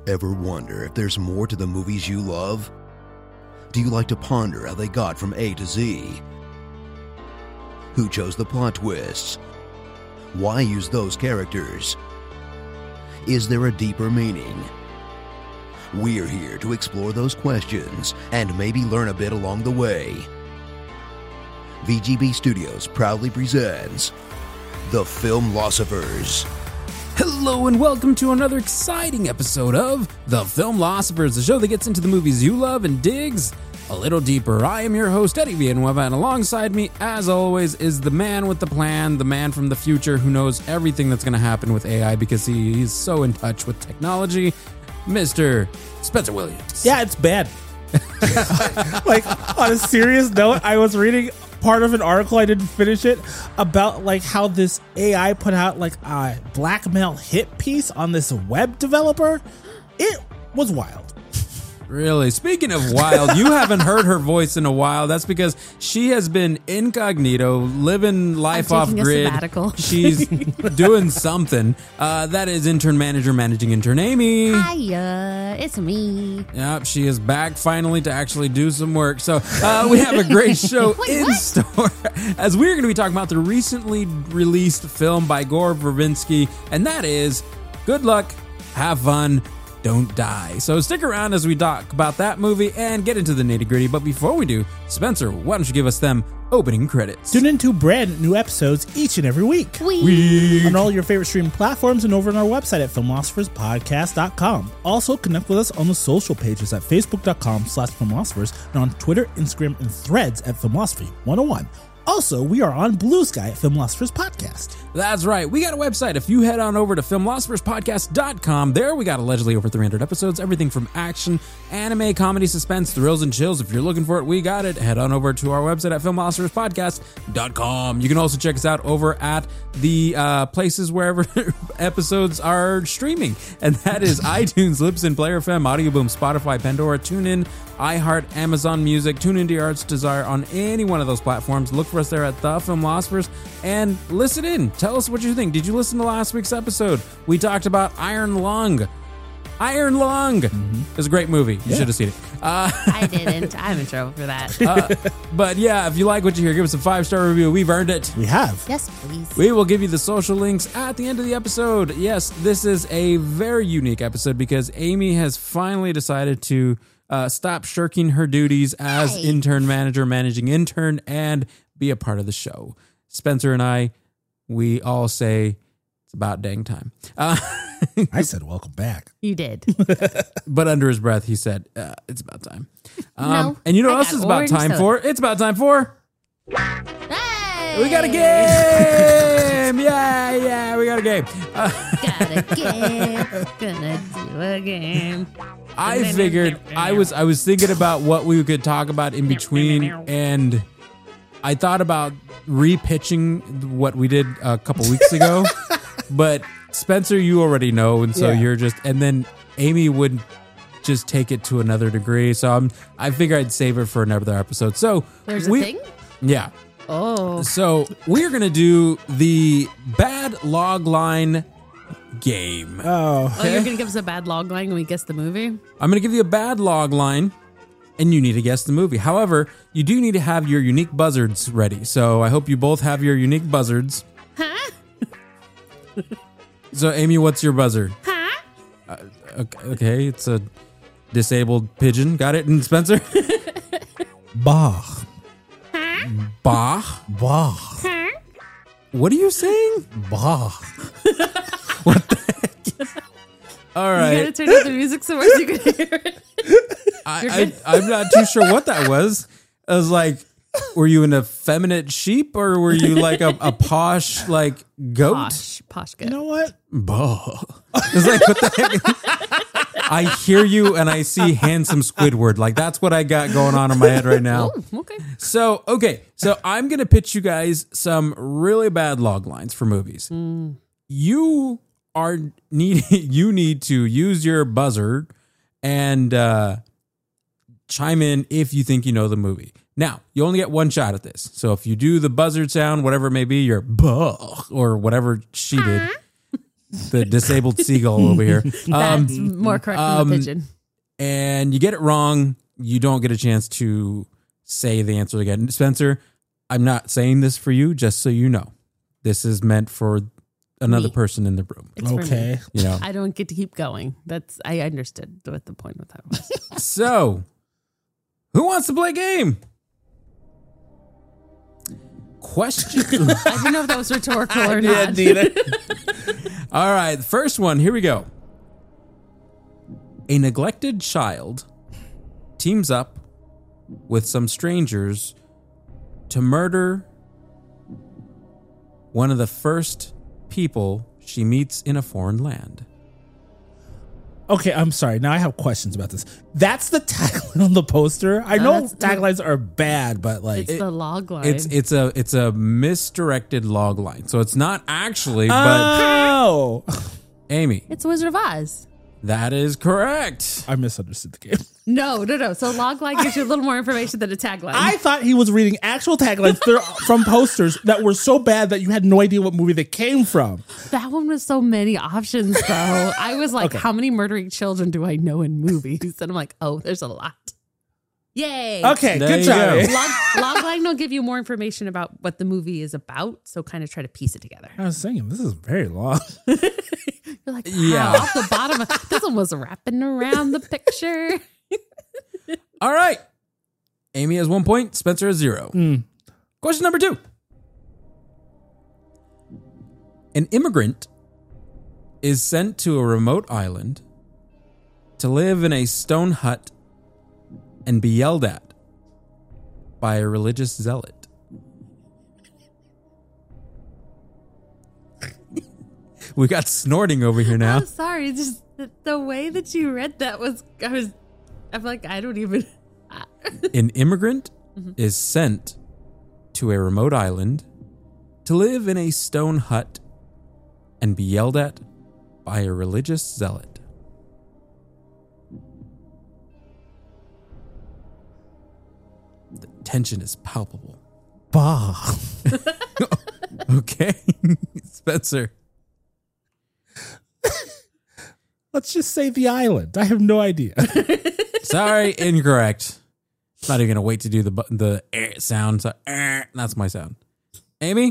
Ever wonder if there's more to the movies you love? Do you like to ponder how they got from A to Z? Who chose the plot twists? Why use those characters? Is there a deeper meaning? We're here to explore those questions and maybe learn a bit along the way. VGB Studios proudly presents The Filmlosophers. Hello and welcome to another exciting episode of The Filmlosophers, the show that gets into the movies you love and digs a little deeper. I am your host, Eddie Villanueva, and alongside me, as always, is the man with the plan, the man from the future who knows everything that's going to happen with AI because he's so in touch with technology, Mr. Spencer Williams. Yeah, it's bad. Like, on a serious note, I was reading part of an article, I didn't finish it, about like how this AI put out like a blackmail hit piece on this web developer. It was wild. Really? Speaking of wild, you haven't heard her voice in a while. That's because she has been incognito, living life off grid. Sabbatical. She's doing something. That is intern manager, managing intern Amy. Hiya, it's me. Yep, she is back finally to actually do some work. So we have a great show in store as we're going to be talking about the recently released film by Gore Verbinski, and that is Good Luck, Have Fun, Don't Die. So stick around as we talk about that movie and get into the nitty-gritty. But before we do, Spencer, why don't you give us them opening credits? Tune into brand new episodes each and every week. On all your favorite streaming platforms and over on our website at filmlosopherspodcast.com. Also, connect with us on the social pages at facebook.com/filmlosophers and on Twitter, Instagram, and Threads at filmlosophy101. Also, we are on Blue Sky at Filmlosophers Podcast. That's right. We got a website. If you head on over to filmlosopherspodcast.com, there we got allegedly over 300 episodes. Everything from action, anime, comedy, suspense, thrills, and chills. If you're looking for it, we got it. Head on over to our website at filmlosopherspodcast.com. You can also check us out over at the places wherever episodes are streaming. And that is iTunes, Libsyn, Player FM, Audio Boom, Spotify, Pandora, TuneIn, iHeart, Amazon Music, tune into your heart's desire on any one of those platforms. Look for us there at The Filmlosophers and listen in. Tell us what you think. Did you listen to last week's episode? We talked about Iron Lung. Iron Lung. It's a great movie. You should have seen it. I didn't. I'm in trouble for that. But yeah, if you like what you hear, give us a 5-star review. We've earned it. We have. Yes, please. We will give you the social links at the end of the episode. Yes, this is a very unique episode because Amy has finally decided to stop shirking her duties as intern manager, managing intern, and be a part of the show. Spencer and I, we all say it's about dang time. I said welcome back. You did. But under his breath, he said, it's about time. No, and you know I what else got is about orange time soda. for? It's about time for... Hey! We got a game! Yeah, we got a game. Got a game. Gonna do a game. I figured I was thinking about what we could talk about in between, and I thought about repitching what we did a couple weeks ago. But Spencer, you already know, and so you're just, and then Amy would just take it to another degree. So I figure I'd save it for another episode. So There's a thing? Yeah. Oh. So we're gonna do the bad log line game. Oh. Oh, you're going to give us a bad log line when we guess the movie? I'm going to give you a bad log line, and you need to guess the movie. However, you do need to have your unique buzzards ready. So I hope you both have your unique buzzards. Huh? So, Amy, what's your buzzard? Huh? Okay, it's a disabled pigeon. Got it? And Spencer? Bah. Huh? Bah? Bah. Huh? What are you saying? Bah. What the heck? All right. You got to turn up the music so you can hear it. I'm not too sure what that was. I was like, were you an effeminate sheep or were you like a posh like goat? Posh goat. You know what? Bah. It's like, what the heck? I hear you and I see handsome Squidward. Like that's what I got going on in my head right now. Oh, okay. So I'm going to pitch you guys some really bad log lines for movies. You need to use your buzzer and chime in if you think you know the movie. Now, you only get one shot at this. So if you do the buzzard sound, whatever it may be, your bah or whatever she did, the disabled seagull over here. That's more correct than the pigeon. And you get it wrong, you don't get a chance to say the answer again. Spencer, I'm not saying this for you, just so you know. This is meant for another person in the room. It's for Okay. me. You know. I don't get to keep going. I understood what the point of that was. So, who wants to play a game? Question. I didn't know if that was rhetorical or Yeah, not. neither. All right, the first one. Here we go. A neglected child teams up with some strangers to murder one of the first people she meets in a foreign land. Okay, I'm sorry. Now I have questions about this. That's the tagline on the poster. I know that's- taglines are bad, but like, It's the log line. It's a misdirected log line. So it's not actually, but oh, Amy, It's Wizard of Oz. that is correct. I misunderstood the game. No. So log line gives you a little more information than a tagline. I thought he was reading actual taglines from posters that were so bad that you had no idea what movie they came from. That one was so many options, though. I was like, Okay. how many murdering children do I know in movies? And I'm like, oh, there's a lot. Yay. Okay, There good you job. go. Log line will give you more information about what the movie is about, so kind of try to piece it together. I was saying, this is very long. You're like, wow, Yeah. off the bottom of this one was wrapping around the picture. All right. Amy has 1 point. Spencer has 0. Question number 2. An immigrant is sent to a remote island to live in a stone hut and be yelled at by a religious zealot. We got snorting over here now. I'm sorry, just the way that you read that I'm like, I don't even. An immigrant is sent to a remote island to live in a stone hut and be yelled at by a religious zealot. The tension is palpable. Bah. Okay. Spencer. Let's just say the island. I have no idea. Sorry, incorrect. Not even going to wait to do the sound. So, that's my sound. Amy,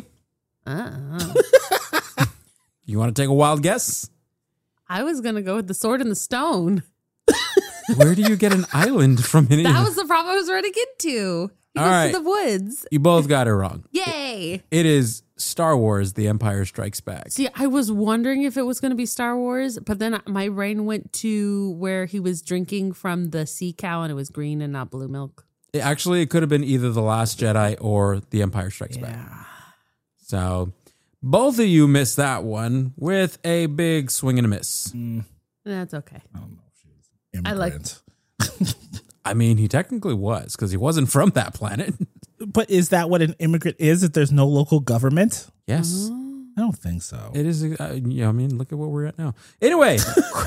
you want to take a wild guess? I was gonna go with the sword and the stone. Where do you get an island from? That was the problem I was trying to get to. He All goes right. to the woods. You both got it wrong. Yay! It is Star Wars: The Empire Strikes Back. See, I was wondering if it was going to be Star Wars, but then my brain went to where he was drinking from the sea cow and it was green and not blue milk. It could have been either The Last Jedi or The Empire Strikes Back. So both of you missed that one with a big swing and a miss. That's okay. I don't know if she was I like- immigrant. I mean, he technically was because he wasn't from that planet. But is that what an immigrant is if there's no local government? Yes. I don't think so. It is. I mean, look at what we're at now. Anyway,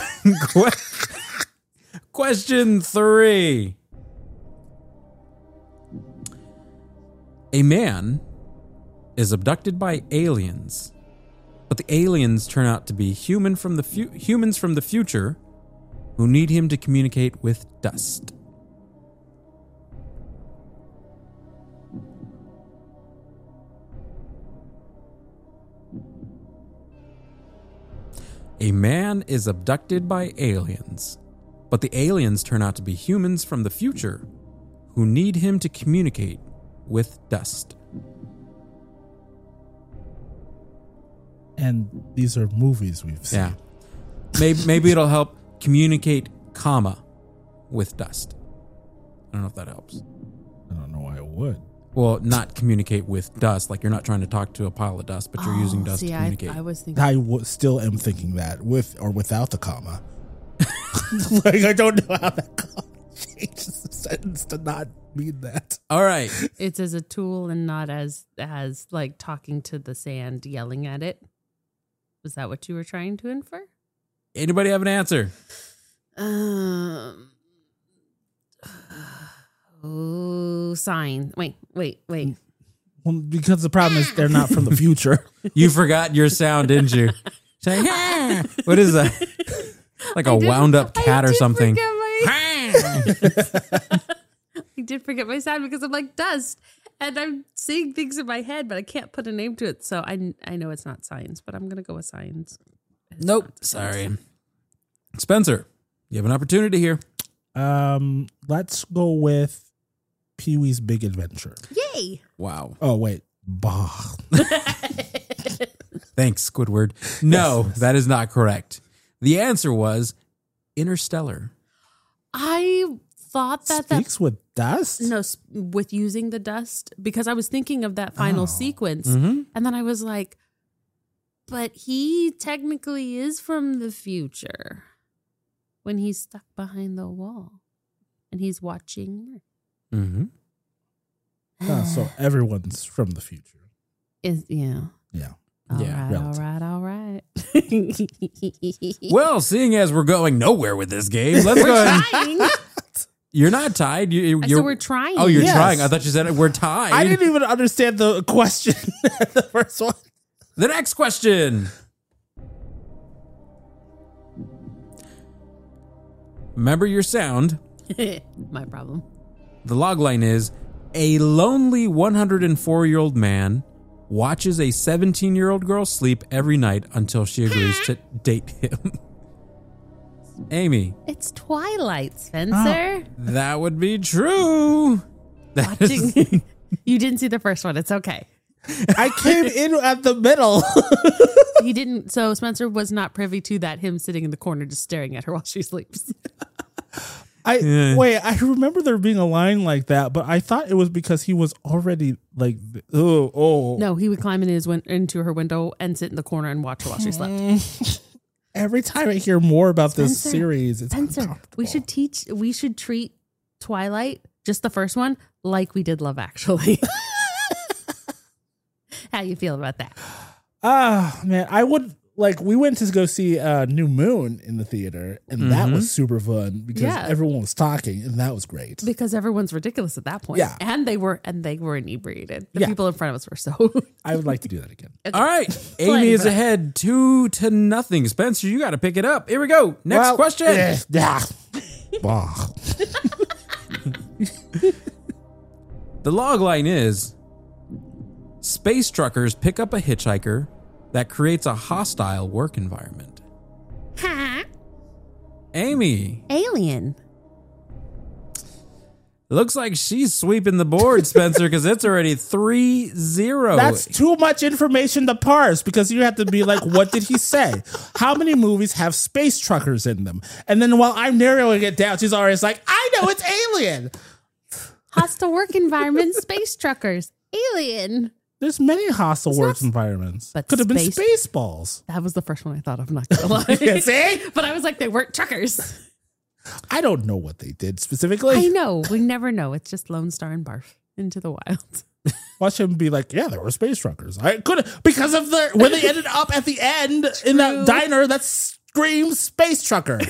question 3. A man is abducted by aliens, but the aliens turn out to be humans from the future who need him to communicate with dust. A man is abducted by aliens, but the aliens turn out to be humans from the future who need him to communicate with dust. And these are movies we've seen. Yeah. Maybe it'll help communicate, with dust. I don't know if that helps. I don't know why it would. Well, not communicate with dust. Like you're not trying to talk to a pile of dust, but you're using dust to communicate. I was thinking. Still am thinking that with or without the comma. Like I don't know how that comma changes the sentence to not mean that. All right. It's as a tool and not as like talking to the sand, yelling at it. Was that what you were trying to infer? Anybody have an answer? Sign. Wait. Well, because the problem is they're not from the future. You forgot your sound, didn't you? Saying, "Hey!" What is that? Like a wound up cat or something. I did forget my sound because I'm like dust, and I'm seeing things in my head, but I can't put a name to it. So I know it's not science, but I'm gonna go with science. It's Nope. not science. Sorry. Spencer, you have an opportunity here. Let's go with Pee-wee's Big Adventure. Yay! Wow. Oh wait, bah. Thanks, Squidward. No, that is not correct. The answer was Interstellar. I thought that Speaks with dust. no, with using the dust, because I was thinking of that final sequence, and then I was like, but he technically is from the future when he's stuck behind the wall and he's watching. Mm-hmm. So everyone's from the future. Yeah. Yeah. Yeah, All right. Well, seeing as we're going nowhere with this game, let's go ahead. Trying. You're not tied. You're, So we're trying. Oh, you're Yes. trying. I thought you said we're tied. I didn't even understand the question. The first one. The next question. Remember your sound. My problem. The logline is a lonely 104-year-old man watches a 17-year-old girl sleep every night until she agrees to date him. Amy, It's Twilight, Spencer. that would be true. That is- Watching. You didn't see the first one. It's okay. I came in at the middle. He didn't. So Spencer was not privy to that. Him sitting in the corner just staring at her while she sleeps. Wait, I remember there being a line like that, but I thought it was because he was already like, oh. No, he would climb into her window and sit in the corner and watch her while she slept. Every time I hear more about this Spencer, series, it's Spencer, uncomfortable. we should treat Twilight, just the first one, like we did Love Actually. How you feel about that? Man, I would we went to go see New Moon in the theater, and that was super fun because Yeah. everyone was talking, and that was great. Because everyone's ridiculous at that point. Yeah. And they were inebriated. The Yeah. people in front of us were so. I would like to do that again. All right. Amy is ahead 2-0. Spencer, you got to pick it up. Here we go. Next question. Yeah. Bah. The log line is space truckers pick up a hitchhiker that creates a hostile work environment. Ha! Amy, Alien. it looks like she's sweeping the board, Spencer, because it's already 3-0. That's too much information to parse because you have to be like, what did he say? How many movies have space truckers in them? And then while I'm narrowing it down, she's always like, I know it's Alien. Hostile work environment, space truckers. Alien. There's many hostile work not- environments. but Could have been space- Spaceballs. That was the first one I thought of, not gonna lie. See? But I was like, they weren't truckers. I don't know what they did specifically. I know. We never know. It's just Lone Star and Barf into the wild. Watch him be like, yeah, there were space truckers. I could because of the where they ended up at the end in that diner that screams space trucker.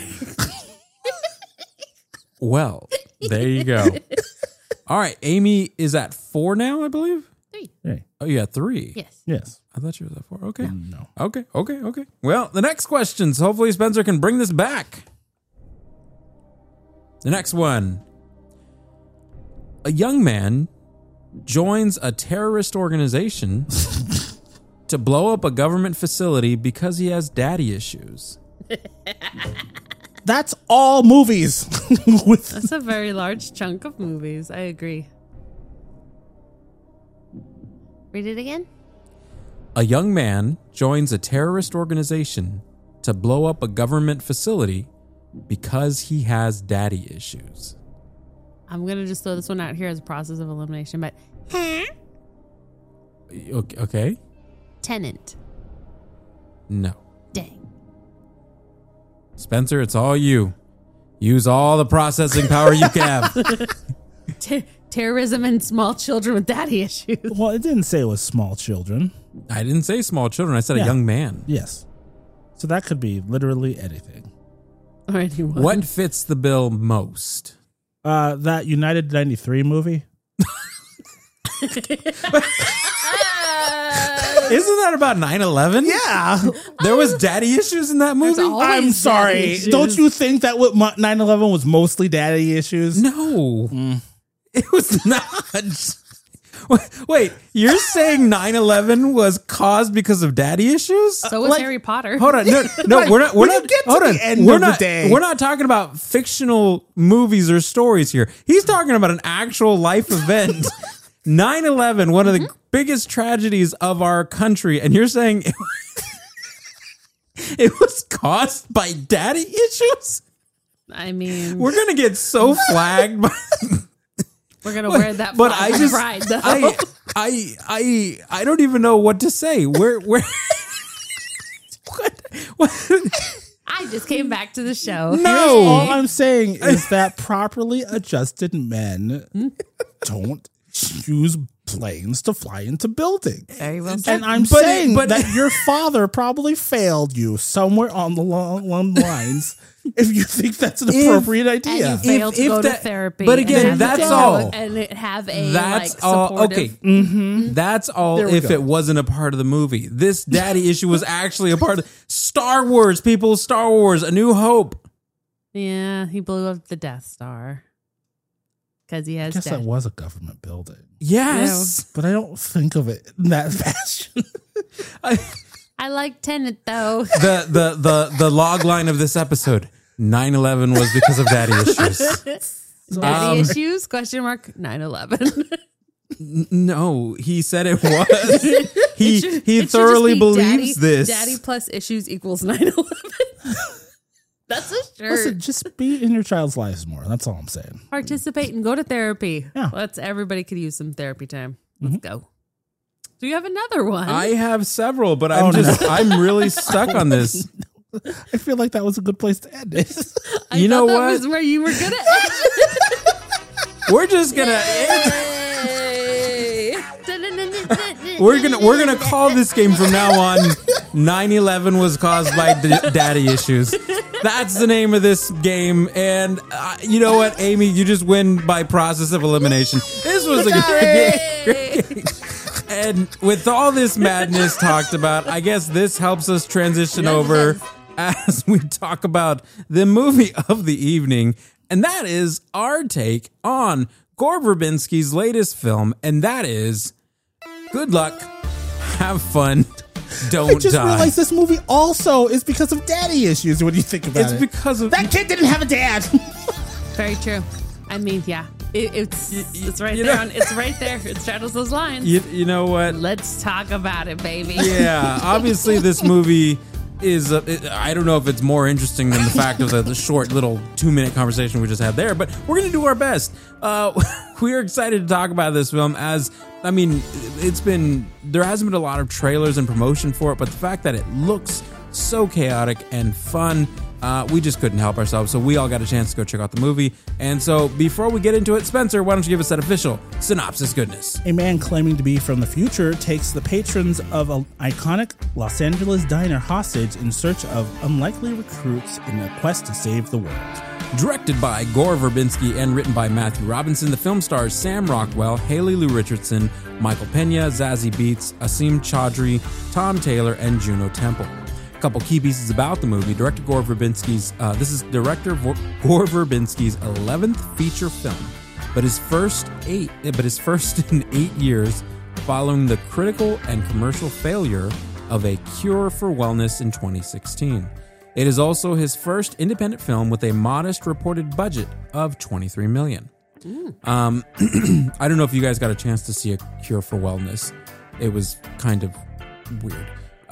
Well, there you go. All right. Amy is at 4 now, I believe. 3. Hey, Oh, you got 3. Yes. yes. I thought you was at 4. Okay. No. Okay. Well, the next questions. Hopefully Spencer can bring this back. The next one. A young man joins a terrorist organization to blow up a government facility because he has daddy issues. That's all movies. With That's a very large chunk of movies. I agree. Read it again. A young man joins a terrorist organization to blow up a government facility because he has daddy issues. I'm going to just throw this one out here as a process of elimination, but Okay? Tenant. No. Dang. Spencer, it's all you. Use all the processing power you have. Terrorism and small children with daddy issues. well, it didn't say it was small children. I didn't say small children. I said a Yeah. young man. Yes. So that could be literally anything. Or anyone. What fits the bill most? That United 93 movie. Isn't that about 9/11? Yeah. There was daddy issues in that movie? always I'm daddy sorry. issues. Don't you think that what 9/11 was mostly daddy issues? No. It was not. Wait, you're saying 9/11 was caused because of daddy issues? So was like- Harry Potter. Hold on, no, Like, we're not. when you get to hold the on, end we're of the not. day- We're not talking about fictional movies or stories here. He's talking about an actual life event. 9/11, one of the biggest tragedies of our country, and you're saying it was caused by daddy issues? I mean, We're gonna get so flagged. we're gonna wear that But flag I just, pride, though. I don't even know what to say. Where, what? I just came back to the show. No. All I'm saying is that properly adjusted men don't use planes to fly into buildings. Very well said. And I'm But- saying but- that your father probably failed you somewhere on the long lines if you think that's an appropriate And you idea. failed to if go to that- therapy. but and again, have that's a- all. And have a That's like all. supportive. Okay. That's all There we if go. it wasn't a part of the movie. This daddy issue was actually a part of Star Wars, people. Star Wars, A New Hope. Yeah, he blew up the Death Star because he I has guess that death. was a government building, Yes. but I don't think of it in that fashion. I like Tenet though. The log line of this episode. 9/11 was because of daddy issues. Daddy issues? Question mark. 9/11. No, he said it was. He It should just thoroughly be believes this. Daddy plus issues equals 9/11. That's a shirt. Listen, just be in your child's lives more. That's all I'm saying. Participate and go to therapy. Yeah. Everybody could use some therapy time. Let's go. Do you have another one? I have several, but I'm really stuck on this. I feel like that was a good place to end it. You know thought that what? was where you were gonna end. We're just gonna Yay. we're gonna call this game from now on. 9/11 was caused by daddy issues. That's the name of this game, and you know what, Amy, you just win by process of elimination. This was a great game. And with all this madness talked about, I guess this helps us transition over as we talk about the movie of the evening, and that is our take on Gore Verbinski's latest film, and that is Good Luck, Have Fun, Don't I just Die. realized this movie also is because of daddy issues when you think about It's it. because of That kid didn't have a dad. Very true. I mean, yeah, it's right you there. know- It's right there. It straddles those lines. you know what? Let's talk about it, baby. Yeah, obviously this movie is I don't know if it's more interesting than the fact of the short little 2-minute conversation we just had there, but we're gonna do our best. We're excited to talk about this film, as I mean, there hasn't been a lot of trailers and promotion for it, but the fact that it looks so chaotic and fun, we just couldn't help ourselves. So we all got a chance to go check out the movie. And so before we get into it, Spencer, why don't you give us that official synopsis goodness? A man claiming to be from the future takes the patrons of an iconic Los Angeles diner hostage in search of unlikely recruits in a quest to save the world. Directed by Gore Verbinski and written by Matthew Robinson, the film stars Sam Rockwell, Haley Lou Richardson, Michael Pena, Zazie Beetz, Asim Chaudhry, Tom Taylor, and Juno Temple. A couple key pieces about the movie. Director Gore Verbinski's Gore Verbinski's 11th feature film, but his first in 8 years following the critical and commercial failure of A Cure for Wellness in 2016. It is also his first independent film with a modest reported budget of $23 million. I don't know if you guys got a chance to see A Cure for Wellness. It was kind of weird.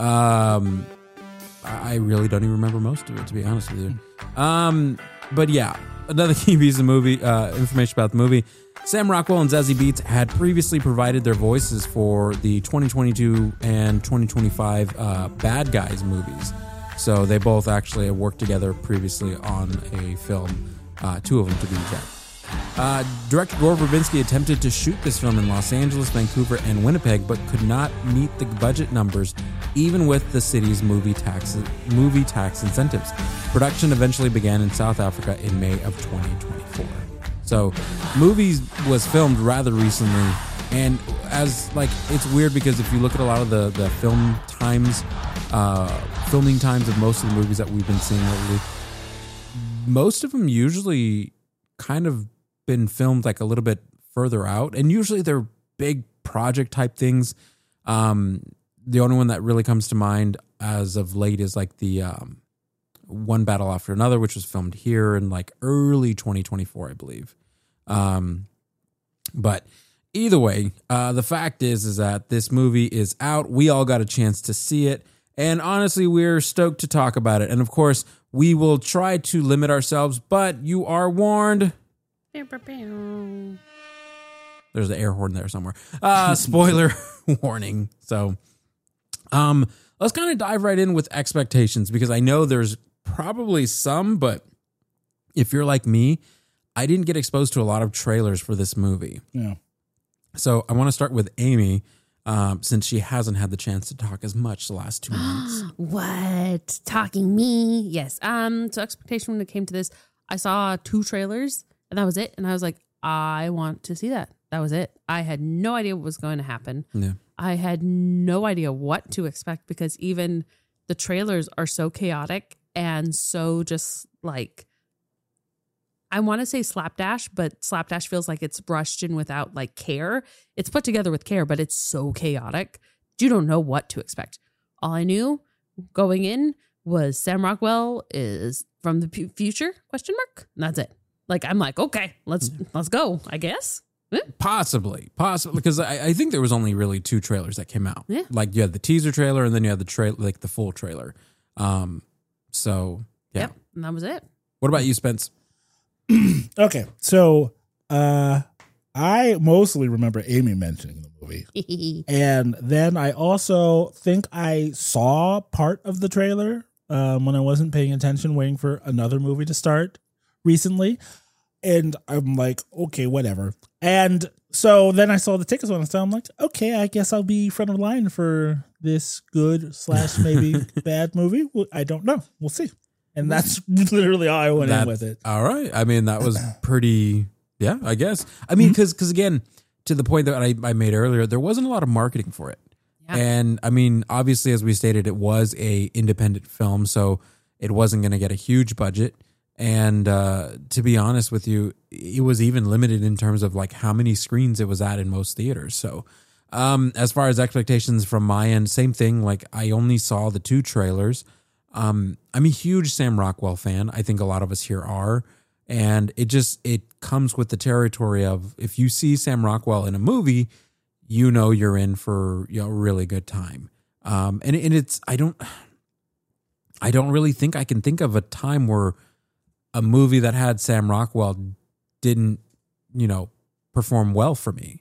I really don't even remember most of it, to be honest with you. But yeah, another key piece of movie information about the movie. Sam Rockwell and Zazie Beetz had previously provided their voices for the 2022 and 2025 Bad Guys movies. So they both actually have worked together previously on a film, 2 of them to be exact. Director Gore Verbinski attempted to shoot this film in Los Angeles, Vancouver, and Winnipeg, but could not meet the budget numbers, even with the city's movie tax incentives. Production eventually began in South Africa in May of 2024. So, movie was filmed rather recently, And as like, it's weird because if you look at a lot of the filming times of most of the movies that we've been seeing lately, most of them usually kind of been filmed like a little bit further out, and usually they're big project type things. The only one that really comes to mind as of late is like the One Battle After Another, which was filmed here in like early 2024, I believe. But either way, the fact is that this movie is out. We all got a chance to see it. And honestly, we're stoked to talk about it. And of course, we will try to limit ourselves, but you are warned. There's an air horn there somewhere. Spoiler warning. So, let's kind of dive right in with expectations, because I know there's probably some, but if you're like me, I didn't get exposed to a lot of trailers for this movie. Yeah. So I want to start with Amy, since she hasn't had the chance to talk as much the last 2 months. What? Talking me? Yes. So expectation when it came to this, I saw 2 trailers and that was it. And I was like, I want to see that. That was it. I had no idea what was going to happen. Yeah. I had no idea what to expect, because even the trailers are so chaotic and so just like, I want to say slapdash, but slapdash feels like it's brushed in without like care. It's put together with care, but it's so chaotic. You don't know what to expect. All I knew going in was Sam Rockwell is from the future, ? And that's it. Like, I'm like, okay, let's go, I guess. Possibly, because I think there was only really 2 trailers that came out. Yeah. Like you had the teaser trailer and then you had the full trailer. So yeah. Yep, and that was it. What about you, Spence? Okay, so I mostly remember Amy mentioning the movie. And then I also think I saw part of the trailer when I wasn't paying attention, waiting for another movie to start recently. And I'm like, okay, whatever. And so then I saw the tickets on, so I'm like, okay, I guess I'll be front of line for this good / maybe bad movie. Well, I don't know. We'll see. And that's literally all I went in with it. All right. I mean, that was pretty, yeah, I guess. I mean, because again, to the point that I made earlier, there wasn't a lot of marketing for it. Yeah. And I mean, obviously, as we stated, it was a independent film, so it wasn't going to get a huge budget. And to be honest with you, it was even limited in terms of like how many screens it was at in most theaters. So as far as expectations from my end, same thing. Like, I only saw the 2 trailers. I'm a huge Sam Rockwell fan. I think a lot of us here are. And it comes with the territory of, if you see Sam Rockwell in a movie, you know you're in for a really good time. And it's, I don't really think I can think of a time where a movie that had Sam Rockwell didn't, perform well for me.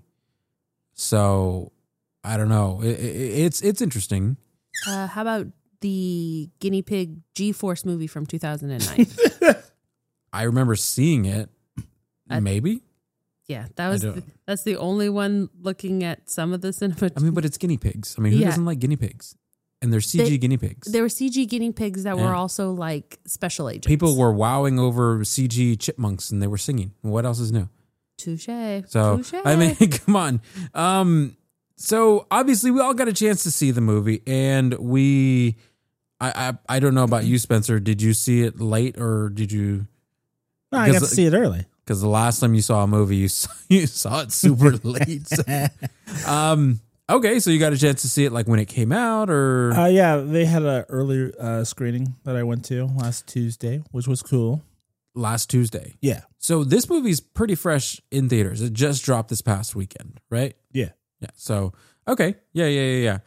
So I don't know. It's interesting. How about the guinea pig G-Force movie from 2009? I remember seeing it. Maybe. Yeah, that's the only one looking at some of the cinema. I mean, but it's guinea pigs. I mean, who doesn't like guinea pigs? And they're CG guinea pigs. There were CG guinea pigs that were also like special agents. People were wowing over CG chipmunks and they were singing. What else is new? Touche. So, Touche. I mean, come on. So obviously we all got a chance to see the movie, and I don't know about you, Spencer. Did you see it late or did you? No, I got to see it early. Because the last time you saw a movie, you saw it super late. So. Okay, so you got a chance to see it like when it came out, or? Yeah, they had an early screening that I went to last Tuesday, which was cool. Last Tuesday? Yeah. So this movie's pretty fresh in theaters. It just dropped this past weekend, right? Yeah. Yeah. So, okay. Yeah.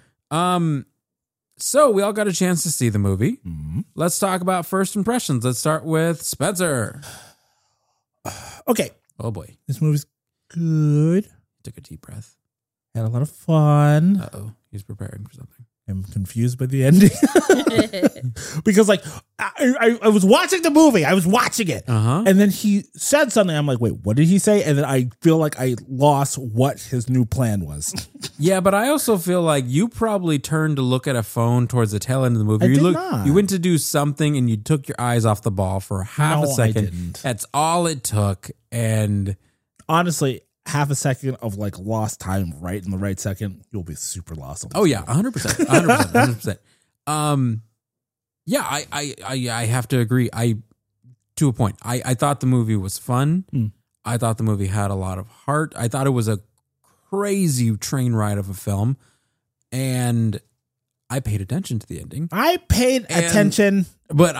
So we all got a chance to see the movie. Mm-hmm. Let's talk about first impressions. Let's start with Spencer. Okay. Oh boy. This movie's good. Took a deep breath. Had a lot of fun. Uh-oh. He's preparing for something. I'm confused by the ending. Because like I was watching the movie. I was watching it. Uh-huh. And then he said something. I'm like, wait, what did he say? And then I feel like I lost what his new plan was. Yeah, but I also feel like you probably turned to look at a phone towards the tail end of the movie. You went to do something and you took your eyes off the ball for half a second. I didn't. That's all it took. And honestly, half a second of like lost time right in the right second, you'll be super lost. Oh yeah, 100%, 100%, 100%. Yeah, I have to agree. To a point. I thought the movie was fun. I thought the movie had a lot of heart. I thought it was a crazy train ride of a film, and I paid attention to the ending. I paid attention, but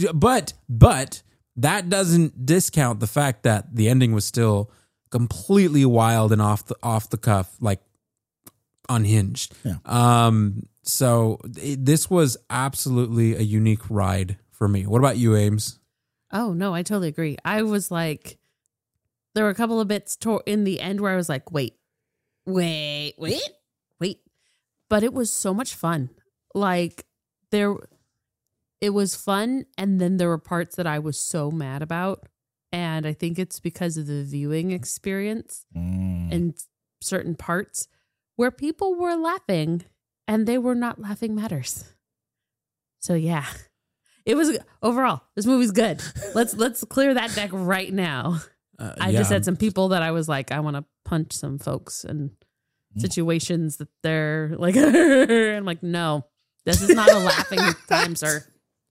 that doesn't discount the fact that the ending was still completely wild and off the cuff, like unhinged. Yeah. So this was absolutely a unique ride for me. What about you, Ames? Oh, no, I totally agree. I was like, there were a couple of bits in the end where I was like, wait. But it was so much fun. Like, it was fun, and then there were parts that I was so mad about. And I think it's because of the viewing experience and certain parts where people were laughing, and they were not laughing matters. So, yeah. It was overall. This movie's good. Let's clear that deck right now. I just had some people that I was like, I want to punch some folks and situations that they're like, I'm like, no, this is not a laughing time, sir.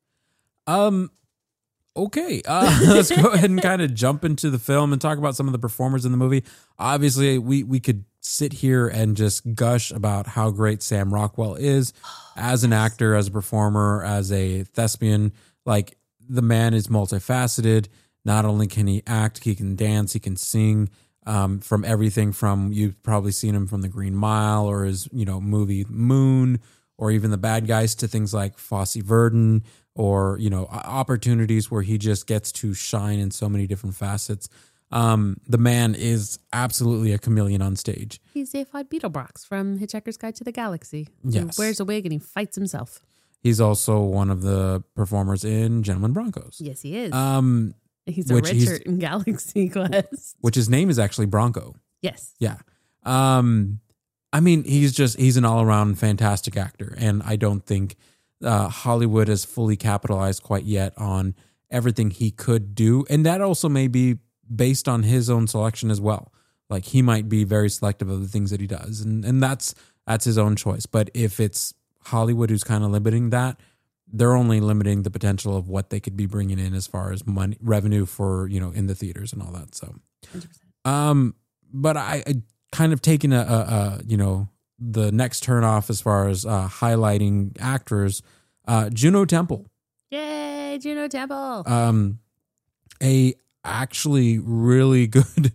Okay. Let's go ahead and kind of jump into the film and talk about some of the performers in the movie. Obviously, we could sit here and just gush about how great Sam Rockwell is as an actor, as a performer, as a thespian. Like, the man is multifaceted. Not only can he act, he can dance, he can sing. From everything from, you've probably seen him from The Green Mile or his movie Moon, or even The Bad Guys, to things like Fosse Verdon, or opportunities where he just gets to shine in so many different facets. The man is absolutely a chameleon on stage. He's Zaphod Beetlebrox from Hitchhiker's Guide to the Galaxy. Yes. He wears a wig and he fights himself. He's also one of the performers in Gentlemen Broncos. Yes, he is. He's a red shirt in Galaxy Quest. Which his name is actually Bronco. Yes. Yeah. I mean, he's an all-around fantastic actor, and I don't think Hollywood has fully capitalized quite yet on everything he could do. And that also may be based on his own selection as well. Like, he might be very selective of the things that he does, and that's his own choice. But if it's Hollywood who's kind of limiting that, they're only limiting the potential of what they could be bringing in as far as money, revenue for, in the theaters and all that. So, 100%. But I kind of taking the next turn off as far as highlighting actors, Juno Temple. Yay, Juno Temple. A actually really good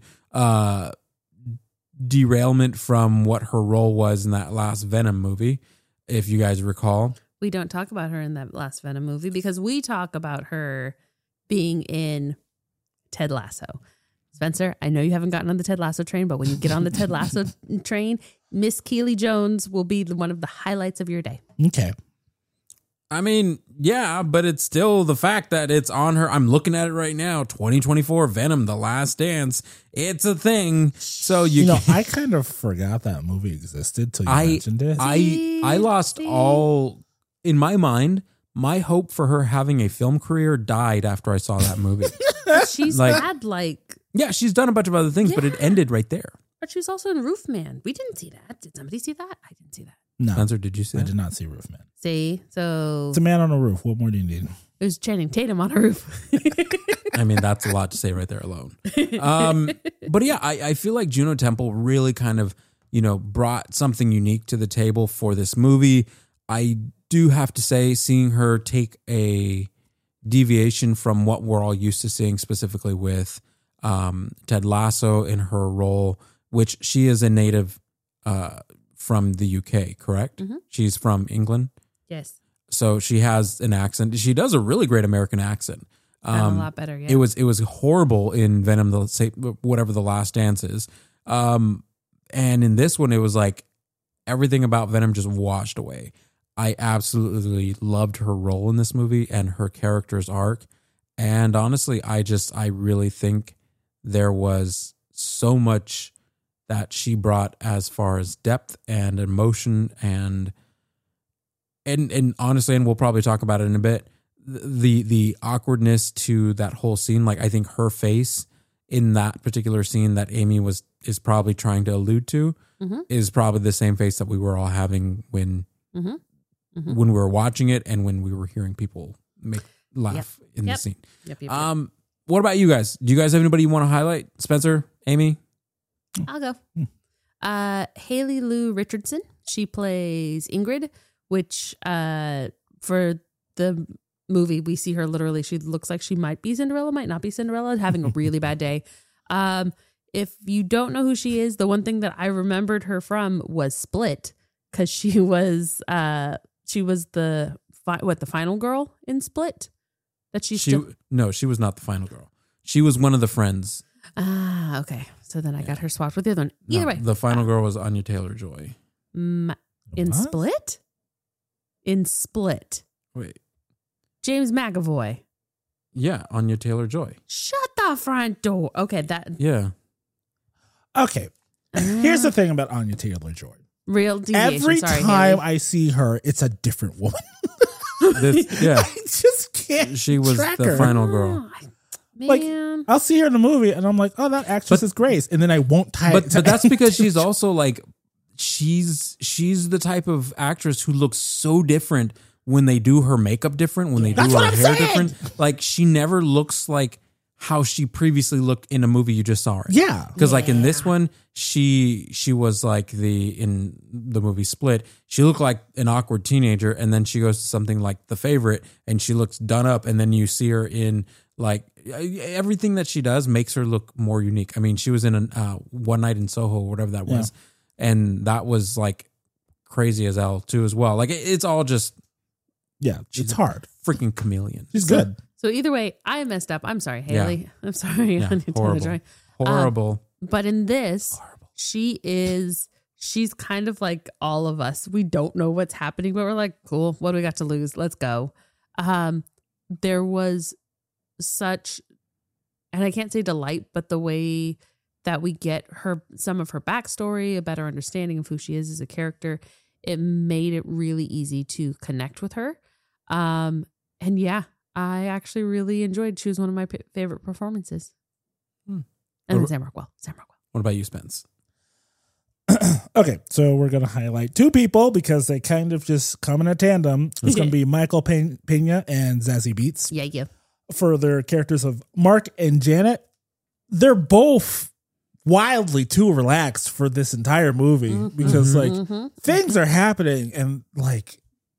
derailment from what her role was in that last Venom movie, if you guys recall. We don't talk about her in that last Venom movie because we talk about her being in Ted Lasso. Spencer, I know you haven't gotten on the Ted Lasso train, but when you get on the Ted Lasso train, Miss Keely Jones will be one of the highlights of your day. Okay. I mean, yeah, but it's still the fact that it's on her. I'm looking at it right now. 2024 Venom, The Last Dance. It's a thing. So I kind of forgot that movie existed till you mentioned it. I lost all, in my mind, my hope for her having a film career died after I saw that movie. She's had yeah, she's done a bunch of other things, but it ended right there. But she was also in Roofman. We didn't see that. Did somebody see that? I didn't see that. No. Spencer, did you see that? I did not see Roofman. See? So it's a man on a roof. What more do you need? It was Channing Tatum on a roof. I mean, that's a lot to say right there alone. But yeah, I feel like Juno Temple really kind of, brought something unique to the table for this movie. I do have to say, seeing her take a deviation from what we're all used to seeing, specifically with Ted Lasso in her role, which she is a native from the UK, correct? Mm-hmm. She's from England. Yes. So she has an accent. She does a really great American accent. A lot better, yeah. It was horrible in Venom, whatever The Last Dance is. And in this one, it was like everything about Venom just washed away. I absolutely loved her role in this movie and her character's arc. And honestly, I really think there was so much that she brought as far as depth and emotion and honestly, and we'll probably talk about it in a bit, the awkwardness to that whole scene. Like, I think her face in that particular scene that Amy was is probably trying to allude to is probably the same face that we were all having when we were watching it and when we were hearing people laugh in the scene. Yep. What about you guys? Do you guys have anybody you want to highlight? Spencer, Amy? I'll go. Haley Lou Richardson. She plays Ingrid, which for the movie, we see her literally, she looks like she might be Cinderella, might not be Cinderella, having a really bad day. If you don't know who she is, the one thing that I remembered her from was Split, because she was the final girl in Split. No, she was not the final girl. She was one of the friends. Ah, okay. So then I got her swapped with the other one. Either way, the final girl was Anya Taylor-Joy. In Split. Wait. James McAvoy. Yeah, Anya Taylor-Joy. Shut the front door. Okay, that. Yeah. Okay. Here's the thing about Anya Taylor-Joy. Real deviation. Every Sorry, time Haley. I see her, it's a different woman. Yeah. I just can't. She was track the her. final girl. Oh, man. Like, I'll see her in the movie and I'm like, oh, that actress is Grace. And then I won't tie it. But that's because she's also like, she's the type of actress who looks so different when they do her makeup different, when they do her hair different. Like, she never looks like how she previously looked in a movie you just saw her in. Yeah. Because like in this one, she was like in the movie Split, she looked like an awkward teenager, and then she goes to something like The Favorite and she looks done up, and then you see her in like everything that she does makes her look more unique. I mean, she was in One Night in Soho, whatever that was, and that was like crazy as hell too as well. Like it's all just it's hard. Freaking chameleon. She's good. So either way, I messed up. I'm sorry, Haley. Yeah. I'm sorry. Yeah, horrible. But in this, she's kind of like all of us. We don't know what's happening, but we're like, cool. What do we got to lose? Let's go. There was such, and I can't say delight, but the way that we get some of her backstory, a better understanding of who she is as a character, it made it really easy to connect with her. And yeah, I actually really enjoyed. She was one of my favorite performances. And then Sam Rockwell. What about you, Spence? Okay, so we're going to highlight two people because they kind of just come in a tandem. It's going to be Michael Pena and Zazie Beetz. Yeah. For their characters of Mark and Janet. They're both wildly too relaxed for this entire movie because things are happening and like,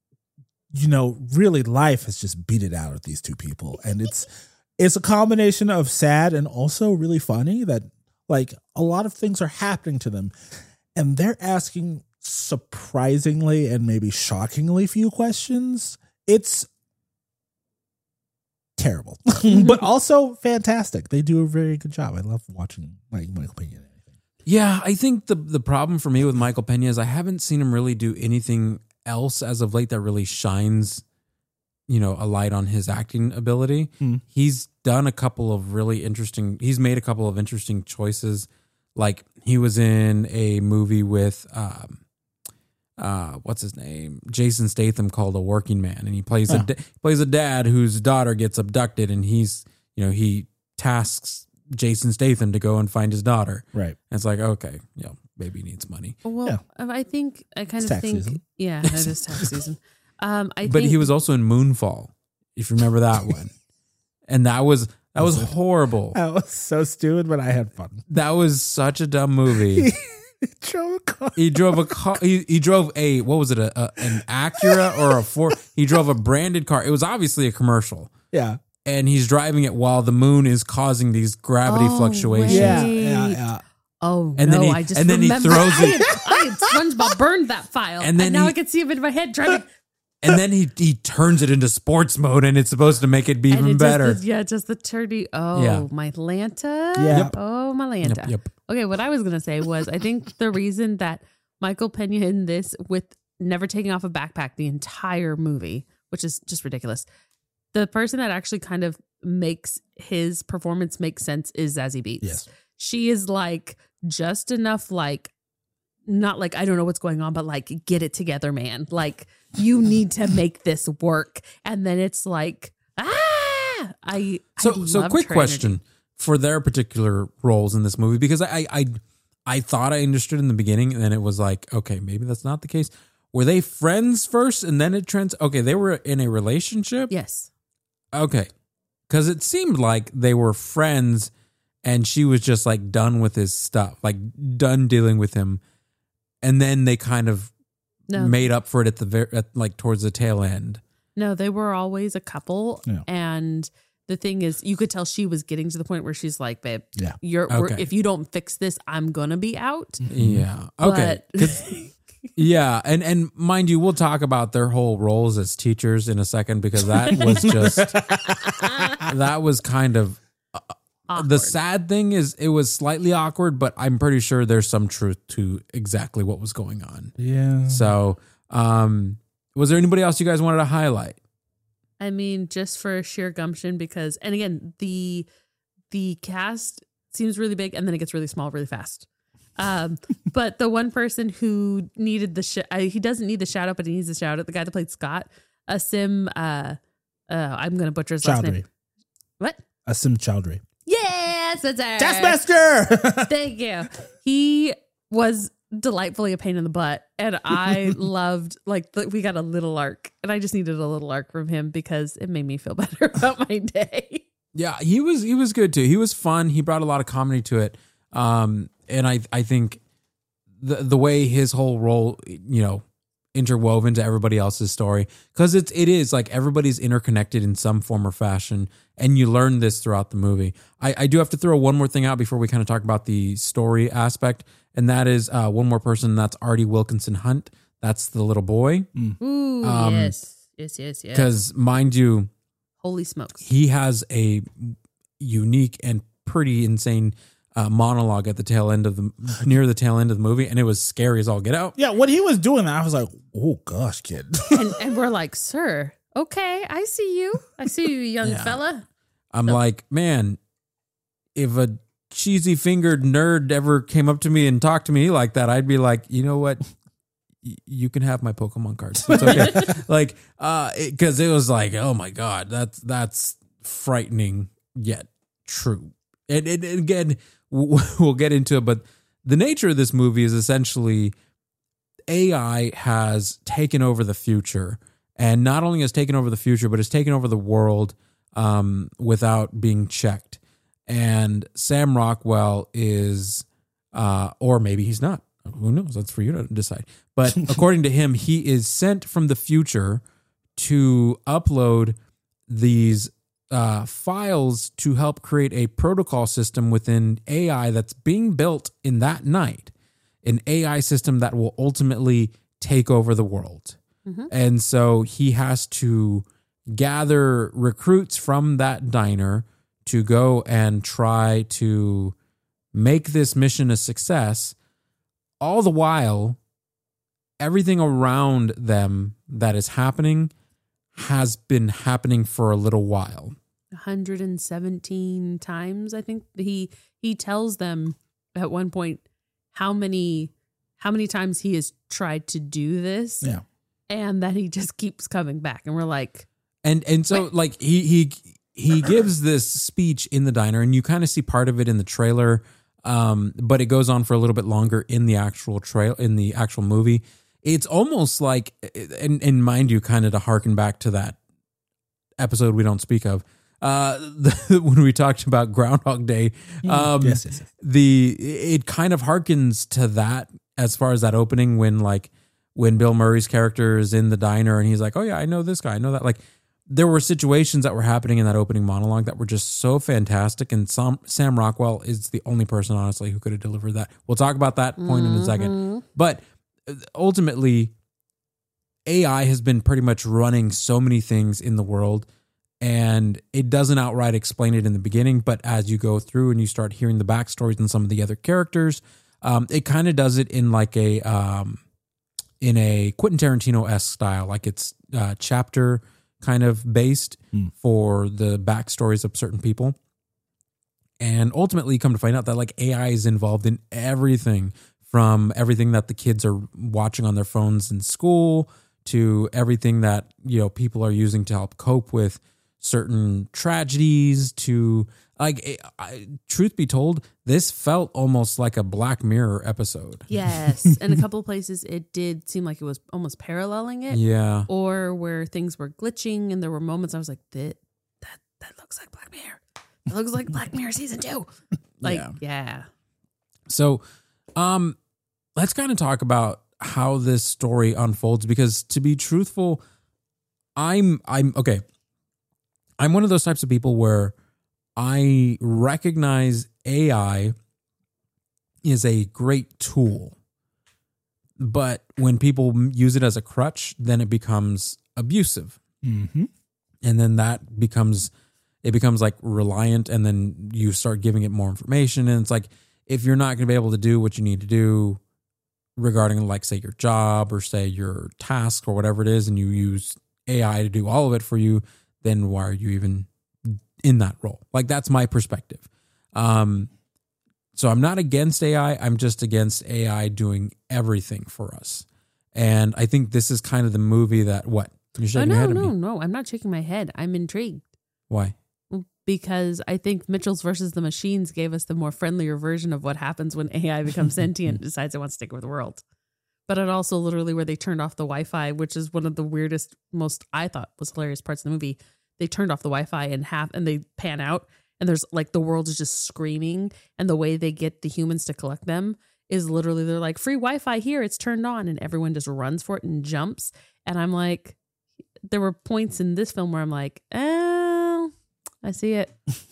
really life has just beat it out of these two people. And it's a combination of sad and also really funny that like a lot of things are happening to them and they're asking surprisingly and maybe shockingly few questions. It's terrible, but also fantastic. They do a very good job. I love watching Michael Pena. Yeah, I think the problem for me with Michael Pena is I haven't seen him really do anything else as of late that really shines, a light on his acting ability. He's done he's made a couple of interesting choices. Like he was in a movie with what's his name? Jason Statham called A Working Man, and he plays a dad whose daughter gets abducted, and he tasks Jason Statham to go and find his daughter. Right. And it's like, okay, baby needs money. Well, I think it is tax season. But he was also in Moonfall, if you remember that one, and that was horrible. That was so stupid, but I had fun. That was such a dumb movie. He drove a car. He drove a what was it? An Acura or a Ford? He drove a branded car. It was obviously a commercial. Yeah. And he's driving it while the moon is causing these gravity fluctuations. Yeah. Oh, and no, then I just and then he throws it. I had SpongeBob burned that file. And now I can see him in my head driving. And then he turns it into sports mode, and it's supposed to make it be even better. Just the turdy. Oh, my Lanta. Yeah. Yep. Oh, my Lanta. Yep. Okay, what I was going to say was I think the reason that Michael Pena in this with never taking off a backpack the entire movie, which is just ridiculous, the person that actually kind of makes his performance make sense is Zazie Beetz. Yes. She is like just enough like, not like, I don't know what's going on, but like, get it together, man. Like, you need to make this work. And then it's like, So quick question for their particular roles in this movie, because I I thought I understood in the beginning, and then it was like, okay, maybe that's not the case. Were they friends first, and then okay, they were in a relationship? Yes. Okay. Because it seemed like they were friends, and she was just like done with his stuff, like done dealing with him. And then they kind of made up for it at towards the tail end. No, they were always a couple. Yeah. And the thing is, you could tell she was getting to the point where she's like, babe, if you don't fix this, I'm going to be out. Yeah. Okay. Yeah. And mind you, we'll talk about their whole roles as teachers in a second, because that was just, that was kind of, the sad thing is it was slightly awkward, but I'm pretty sure there's some truth to exactly what was going on. Yeah. So, was there anybody else you guys wanted to highlight? I mean, just for sheer gumption, because, and again, the cast seems really big and then it gets really small really fast. But the one person who needed he doesn't need the shout out, but he needs the shout out. The guy that played Scott, Asim, I'm going to butcher his last name. What? Asim Chowdhury. Yes, that's it. Taskmaster! Thank you. He was delightfully a pain in the butt, and I loved, we got a little arc, and I just needed a little arc from him because it made me feel better about my day. Yeah, he was good too. He was fun. He brought a lot of comedy to it. And I think the way his whole role, interwoven to everybody else's story, because it is like everybody's interconnected in some form or fashion, and you learn this throughout the movie. I do have to throw one more thing out before we kind of talk about the story aspect, and that is one more person. That's Artie Wilkinson Hunt. That's the little boy. Ooh, yes. Because mind you, holy smokes, he has a unique and pretty insane monologue at the tail end of near the tail end of the movie, and it was scary as all get out. Yeah, when he was doing that, I was like, "Oh gosh, kid!" and we're like, "Sir, okay, I see you, young fella." I'm like, man, if a cheesy fingered nerd ever came up to me and talked to me like that, I'd be like, you know what? You can have my Pokemon cards. It's okay. Because it was like, oh my god, that's frightening yet true. And again, we'll get into it, but the nature of this movie is essentially AI has taken over the future, and not only has taken over the future, but has taken over the world without being checked. And Sam Rockwell is, or maybe he's not. Who knows? That's for you to decide. But according to him, he is sent from the future to upload these files to help create a protocol system within AI that's being built in that night, an AI system that will ultimately take over the world. Mm-hmm. And so he has to gather recruits from that diner to go and try to make this mission a success. All the while, everything around them that is happening has been happening for a little while. 117 times, I think. He tells them at one point how many times he has tried to do this. Yeah. And that he just keeps coming back. And we're like, and so what? he gives this speech in the diner, and you kind of see part of it in the trailer. But it goes on for a little bit longer in the actual movie. It's almost like, and mind you, kind of to harken back to that episode we don't speak of, when we talked about Groundhog Day. Yes. It kind of harkens to that as far as that opening when Bill Murray's character is in the diner and he's like, oh yeah, I know this guy, I know that. Like, there were situations that were happening in that opening monologue that were just so fantastic, and Sam Rockwell is the only person, honestly, who could have delivered that. We'll talk about that point in a second. But ultimately, AI has been pretty much running so many things in the world, and it doesn't outright explain it in the beginning, but as you go through and you start hearing the backstories and some of the other characters, it kind of does it in like in a Quentin Tarantino-esque style, like it's chapter kind of based for the backstories of certain people. And ultimately you come to find out that like AI is involved in everything, from everything that the kids are watching on their phones in school to everything that, people are using to help cope with certain tragedies, to Like, truth be told, this felt almost like a Black Mirror episode. Yes. And a couple of places it did seem like it was almost paralleling it. Yeah. Or where things were glitching and there were moments I was like, that looks like Black Mirror. It looks like Black Mirror season 2. Like, yeah. So, let's kind of talk about how this story unfolds, because to be truthful, I'm okay. I'm one of those types of people where I recognize AI is a great tool, but when people use it as a crutch, then it becomes abusive. Mm-hmm. And then it becomes like reliant, and then you start giving it more information. And it's like, if you're not going to be able to do what you need to do regarding, like, say, your job or say your task or whatever it is, and you use AI to do all of it for you, then why are you even in that role? Like, that's my perspective. So I'm not against AI. I'm just against AI doing everything for us. And I think this is kind of the movie that, what? You're shaking your head at me. No. I'm not shaking my head. I'm intrigued. Why? Because I think Mitchell's versus the Machines gave us the more friendlier version of what happens when AI becomes sentient and decides it wants to take over the world. But it also literally where they turned off the Wi-Fi, which is one of the weirdest, most I thought was hilarious parts of the movie. They turned off the Wi-Fi and they pan out, and there's like the world is just screaming, and the way they get the humans to collect them is literally they're like, free Wi-Fi here, it's turned on, and everyone just runs for it and jumps. And I'm like, there were points in this film where I'm like, oh, I see it.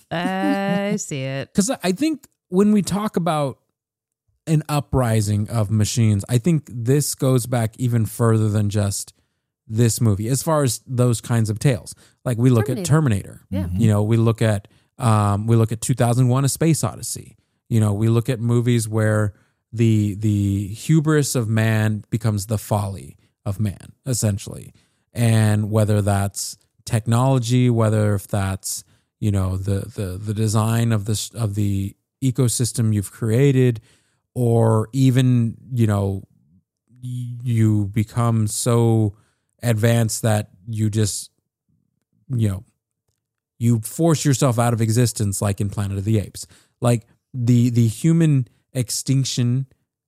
I see it. Because I think when we talk about an uprising of machines, I think this goes back even further than just this movie as far as those kinds of tales. Like, we look at Terminator. Yeah. You know, we look at 2001: A Space Odyssey. You know, we look at movies where the hubris of man becomes the folly of man, essentially. And whether that's technology, whether if that's, you know, the design of the ecosystem you've created, or even, you know, you become so advanced that you just, you know, you force yourself out of existence, like in Planet of the Apes. Like, the human extinction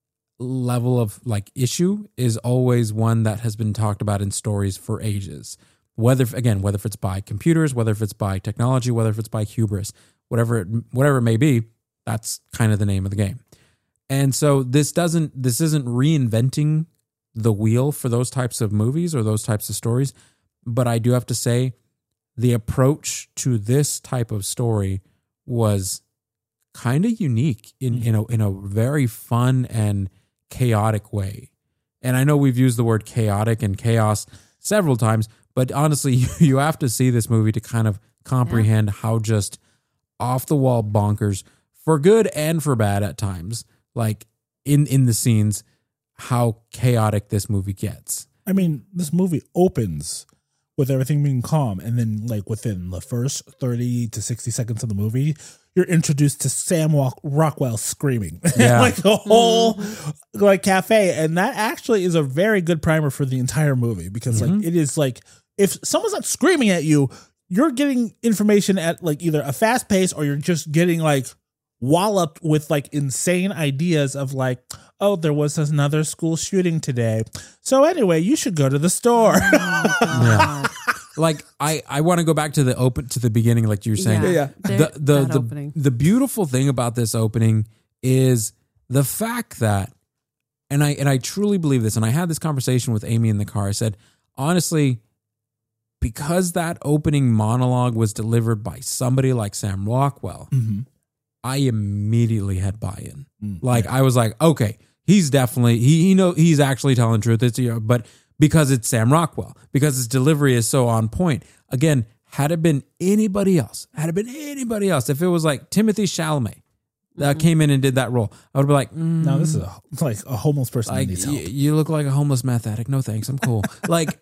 level of, like, issue is always one that has been talked about in stories for ages. Whether if it's by computers, whether if it's by technology, whether if it's by hubris, whatever it may be, that's kind of the name of the game. And so this isn't reinventing the wheel for those types of movies or those types of stories. But I do have to say, the approach to this type of story was kind of unique in a very fun and chaotic way. And I know we've used the word chaotic and chaos several times, but honestly, you have to see this movie to kind of comprehend how just off the wall bonkers, for good and for bad at times, like in the scenes, how chaotic this movie gets. I mean, this movie opens with everything being calm, and then, like, within the first 30 to 60 seconds of the movie, you're introduced to Sam Rockwell screaming. Yeah. Like the whole like cafe. And that actually is a very good primer for the entire movie, because like it is like, if someone's not screaming at you, you're getting information at like either a fast pace, or you're just getting like walloped with like insane ideas of like, oh, there was another school shooting today, so anyway, you should go to the store. Yeah. Like, I want to go back to the beginning, like you were saying. Yeah. The beautiful thing about this opening is the fact that, and I truly believe this, and I had this conversation with Amy in the car. I said, honestly, because that opening monologue was delivered by somebody like Sam Rockwell, I immediately had buy-in. I was like, okay, he's definitely, he's actually telling the truth. It's, but because it's Sam Rockwell, because his delivery is so on point. Again, had it been anybody else, if it was like Timothée Chalamet that came in and did that role, I would be like, no, this is like a homeless person that needs help. You look like a homeless meth addict. No thanks, I'm cool. Like,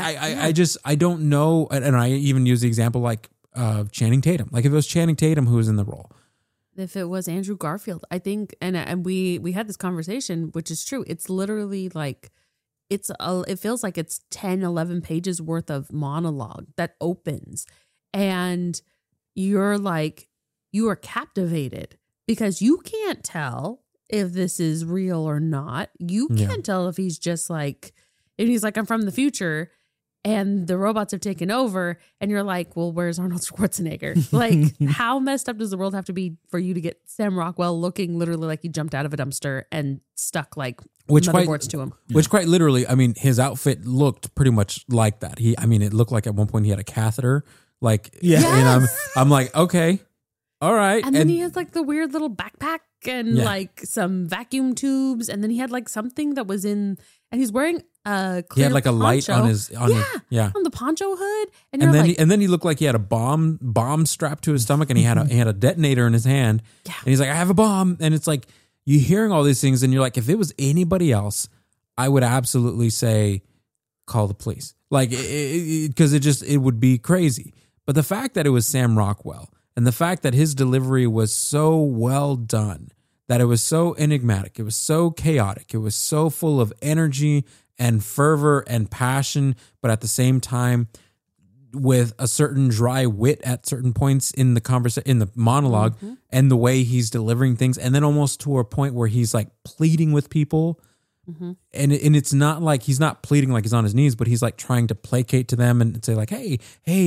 I don't know. And I even use the example like Channing Tatum. Like, if it was Channing Tatum who was in the role. If it was Andrew Garfield, I think, and we had this conversation, which is true. It's literally like, it feels like it's 10, 11 pages worth of monologue that opens, and you're like, you are captivated because you can't tell if this is real or not. You can't tell if he's just like, if he's like, I'm from the future and the robots have taken over, and you're like, well, where's Arnold Schwarzenegger? Like, how messed up does the world have to be for you to get Sam Rockwell looking literally like he jumped out of a dumpster and stuck like motherboards to him? Which quite literally, I mean, his outfit looked pretty much like that. It looked like at one point he had a catheter. Like, and I'm like, okay, all right. And then he has like the weird little backpack and like some vacuum tubes, and then he had like something that was in, and he's wearing a clear he had like a light poncho. on his on the poncho hood, and then he looked like he had a bomb strapped to his stomach, and he had a detonator in his hand, and he's like, I have a bomb, and it's like you hearing all these things, and you're like, if it was anybody else, I would absolutely say call the police, like because it would be crazy. But the fact that it was Sam Rockwell, and the fact that his delivery was so well done, that it was so enigmatic, it was so chaotic, it was so full of energy and fervor and passion, but at the same time with a certain dry wit at certain points in the conversation, in the monologue, and the way he's delivering things, and then almost to a point where he's like pleading with people. And it's not like he's not pleading like he's on his knees, but he's like trying to placate to them and say like, hey,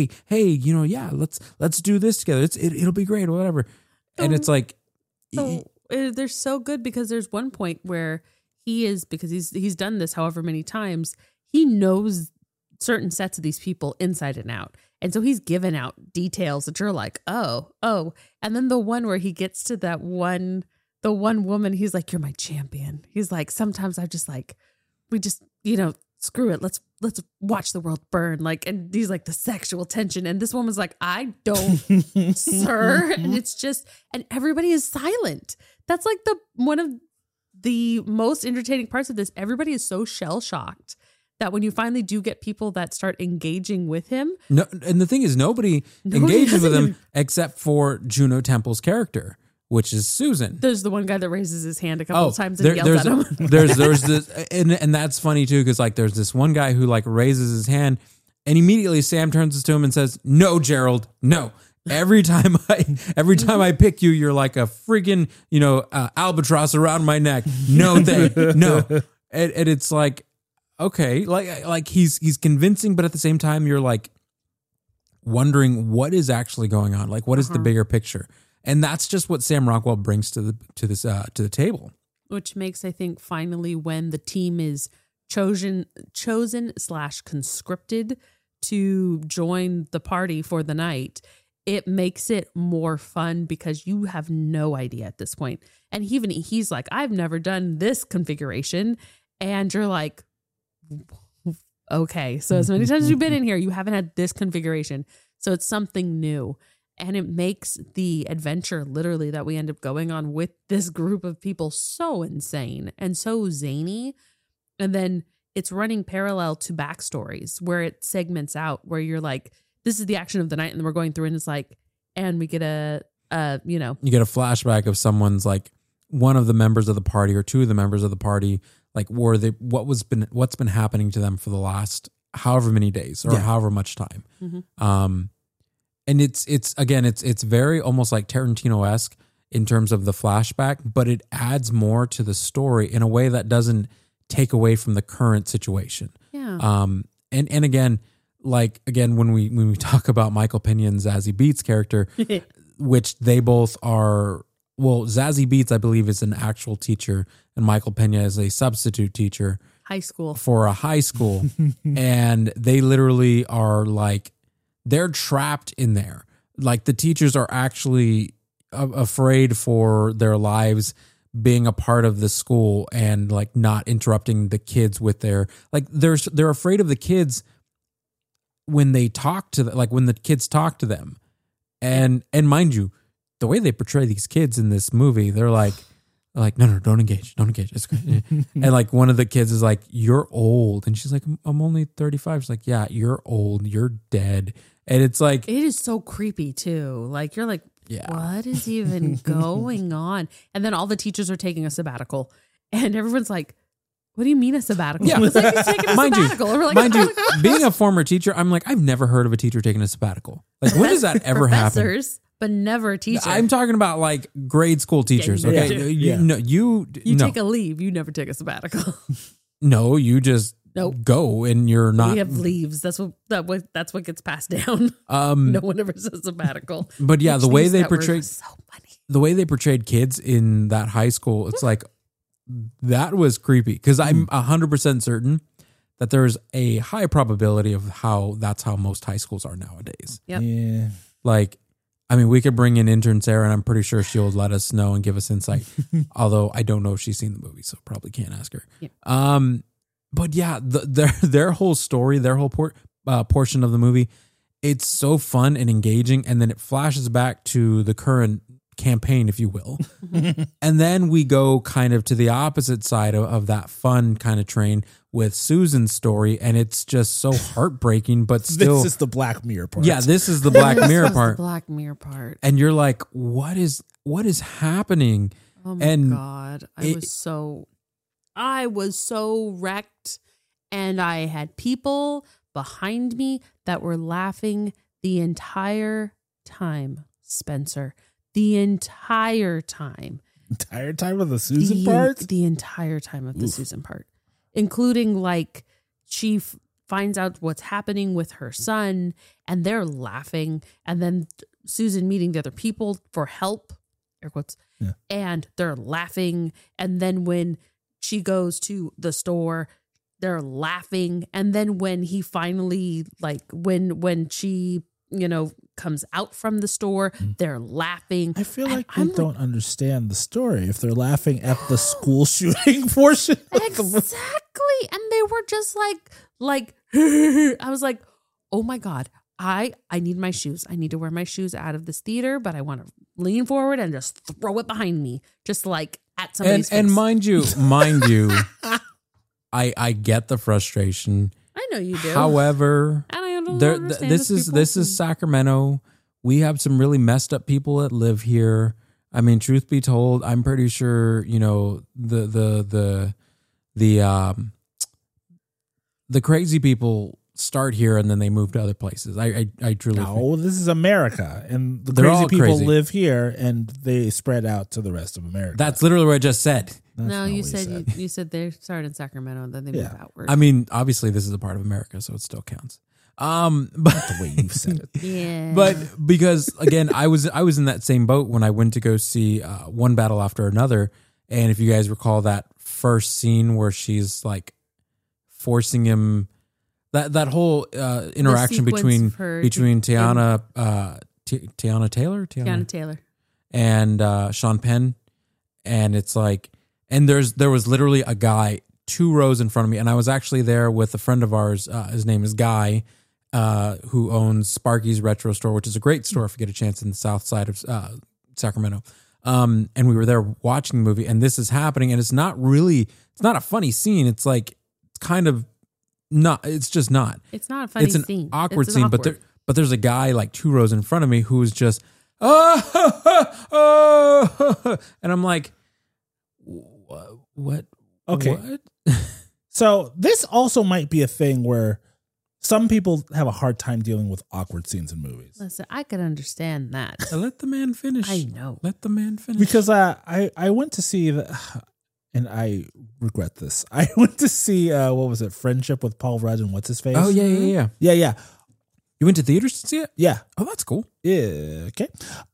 let's do this together. It'll be great or whatever. And it's like, they're so good because there's one point where he is, because he's done this however many times, he knows certain sets of these people inside and out. And so he's given out details that you're like, oh. And then the one where he gets to the one woman, he's like, you're my champion. He's like, sometimes I just like, we just, screw it. Let's watch the world burn. Like, and he's like, the sexual tension. And this woman's like, I don't, sir. And it's just, and everybody is silent. That's like one of the most entertaining parts of this. Everybody is so shell shocked that when you finally do get people that start engaging with him. No, and the thing is, nobody engages with him except for Juno Temple's character, which is Susan. There's the one guy that raises his hand a couple of times and yells at him. There's this, and that's funny too, because like there's this one guy who like raises his hand, and immediately Sam turns to him and says, "No, Gerald, no. Every time I pick you, you're like a freaking albatross around my neck. No thing, no." And it's like, okay, like he's convincing, but at the same time, you're like wondering what is actually going on. Like, what is the bigger picture? And that's just what Sam Rockwell brings to the table. Which makes, I think, finally when the team is chosen / conscripted to join the party for the night, it makes it more fun because you have no idea at this point. And he's like, I've never done this configuration. And you're like, okay, so as many times as you've been in here, you haven't had this configuration. So it's something new. And it makes the adventure literally that we end up going on with this group of people so insane and so zany. And then it's running parallel to backstories where it segments out, where you're like, this is the action of the night. And then we're going through and it's like, and we get you get a flashback of someone's like one of the members of the party or two of the members of the party, like what's been happening to them for the last however many days or however much time. And it's very almost like Tarantino-esque in terms of the flashback, but it adds more to the story in a way that doesn't take away from the current situation. Yeah. And again, when we talk about Michael Pena and Zazie Beetz' character, which they both are, well, Zazie Beetz, I believe, is an actual teacher, and Michael Pena is a substitute teacher. For a high school. And they literally are like, they're trapped in there. Like the teachers are actually afraid for their lives being a part of the school and like not interrupting the kids with their, like they're afraid of the kids when they talk to them, like when the kids talk to them. And mind you, the way they portray these kids in this movie, they're like, no, don't engage. It's great. And like one of the kids is like, you're old. And she's like, I'm only 35. She's like, yeah, you're old. You're dead. And it's like, it is so creepy too. Like you're like, what is even going on? And then all the teachers are taking a sabbatical and everyone's like, what do you mean a sabbatical? Yeah. It's like he's taking a sabbatical. Mind you, being a former teacher, I'm like, I've never heard of a teacher taking a sabbatical. Like when does that ever happen? but never a teacher. I'm talking about like grade school teachers. Yeah, Okay, yeah. You take a leave. You never take a sabbatical. No, you just go and you're not. We have leaves. That's what gets passed down. No one ever says sabbatical. But yeah, Which the way means they that word portrayed was so funny. the way they portrayed kids in that high school, it's like that was creepy because I'm 100% certain that there's a high probability of that's how most high schools are nowadays. Yep. Yeah. Like, I mean, we could bring in intern Sarah, and I'm pretty sure she'll let us know and give us insight. Although I don't know if she's seen the movie, so probably can't ask her. Yeah. But yeah, their whole story, their whole portion of the movie, it's so fun and engaging, and then it flashes back to the current campaign, if you will. And then we go kind of to the opposite side of that fun kind of train with Susan's story, and it's just so heartbreaking, but still. This is the Black Mirror part. Yeah, this is the Black Mirror This was part. the Black Mirror part. And you're like, what is happening? Oh my And God. I was so wrecked, and I had people behind me that were laughing the entire time, Spencer. The entire time. Entire time of the Susan part? The entire time of the Susan part. Including like she finds out what's happening with her son, and they're laughing, and then Susan meeting the other people for help, air quotes, and they're laughing, and then when she goes to the store, they're laughing, and then when he finally when she comes out from the store, they're laughing. I feel like they don't understand the story if they're laughing at the school shooting portion. Exactly. And they were just like I was like, oh my God, I need my shoes. I need to wear my shoes out of this theater, but I want to lean forward and just throw it behind me. Just like at somebody's face. And mind you, I get the frustration. I know you do. However, and I don't understand this is Sacramento. We have some really messed up people that live here. I mean, truth be told, I'm pretty sure the crazy people start here and then they move to other places. I truly No, this is America, and the They're crazy all people crazy. live here, and they spread out to the rest of America. That's literally what I just said. That's No, not you what said you said they started in Sacramento and then they move outward. I mean, obviously this is a part of America, so it still counts. But the way you said it. yeah. But because again, I was in that same boat when I went to go see One Battle After Another, and if you guys recall that first scene where she's like forcing him, that whole interaction between Tiana Taylor and Sean Penn, and it's like, and there was literally a guy 2 rows in front of me, and I was actually there with a friend of ours. His name is Guy, who owns Sparky's Retro Store, which is a great store if you get a chance in the south side of Sacramento. And we were there watching the movie, and this is happening, and it's not a funny scene. It's like, it's kind of not, it's just not. It's not a funny scene. It's an awkward scene, but there's a guy like 2 rows in front of me who's just, oh, and I'm like, what? Okay. What? So this also might be a thing where some people have a hard time dealing with awkward scenes in movies. Listen, I could understand that. Let the man finish. I know. Let the man finish. Because I went to see and I regret this. I went to see what was it, Friendship with Paul Rudd and what's his face? Oh yeah. Yeah. You went to theaters to see it? Yeah. Oh, that's cool. Yeah. Okay.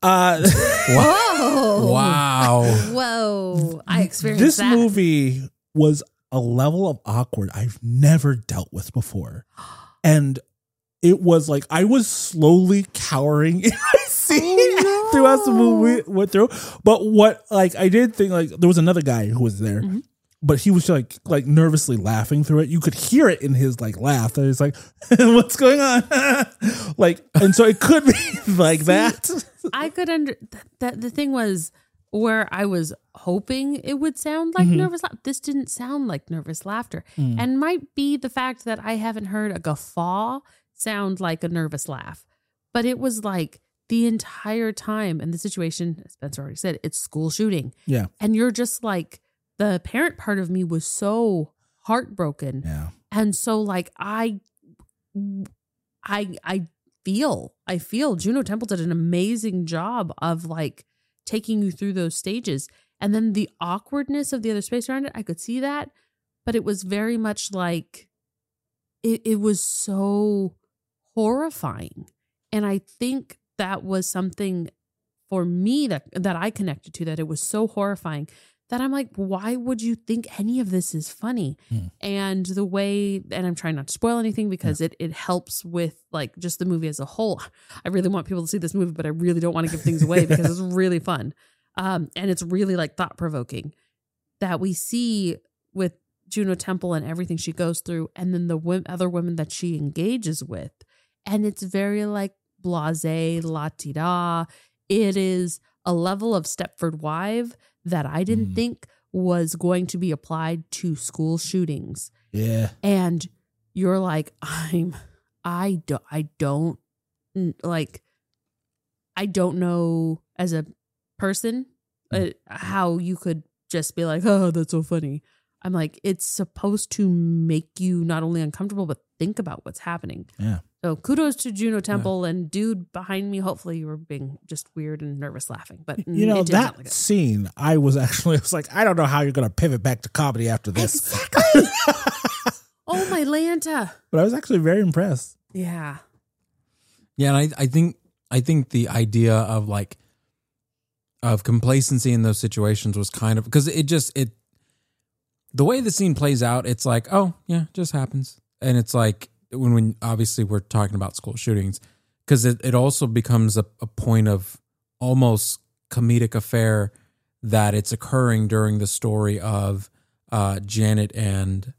Whoa. Wow. Whoa. I experienced This that. movie was a level of awkward I've never dealt with before. And it was like I was slowly cowering in my seat throughout the movie went through. But what I did think there was another guy who was there, but he was like nervously laughing through it. You could hear it in his laugh. And he's like, "What's going on?" And so it could be like that. I could the thing was where I was hoping it would sound like nervous laughter. This didn't sound like nervous laughter. And might be the fact that I haven't heard a guffaw sound like a nervous laugh. But it was like the entire time in the situation, as Spencer already said, it's school shooting. Yeah. And you're just like, the parent part of me was so heartbroken. Yeah. And so I feel Juno Temple did an amazing job of like taking you through those stages. And then the awkwardness of the other space around it, I could see that, but it was very much like it was so horrifying. And I think that was something for me that I connected to, that it was so horrifying that I'm like, why would you think any of this is funny? And the way, and I'm trying not to spoil anything because it helps with like just the movie as a whole. I really want people to see this movie, but I really don't want to give things away because it's really fun. And it's really like thought provoking that we see with Juno Temple and everything she goes through, and then the other women that she engages with. And it's very like blasé, la-ti-da. It is a level of Stepford Wife that I didn't think was going to be applied to school shootings. Yeah. And you're like, I don't know as a person how you could just be like, oh, that's so funny. I'm like, it's supposed to make you not only uncomfortable, but think about what's happening. Yeah. So kudos to Juno Temple and dude behind me. Hopefully you were being just weird and nervous laughing. But you know, that scene, I was like, I don't know how you're going to pivot back to comedy after this. Exactly. Oh, my Lanta. But I was actually very impressed. Yeah. Yeah, and I think the idea of like of complacency in those situations was kind of, because it the way the scene plays out, it's like, oh yeah, it just happens. And it's like when obviously we're talking about school shootings, because it also becomes a point of almost comedic affair that it's occurring during the story of Janet and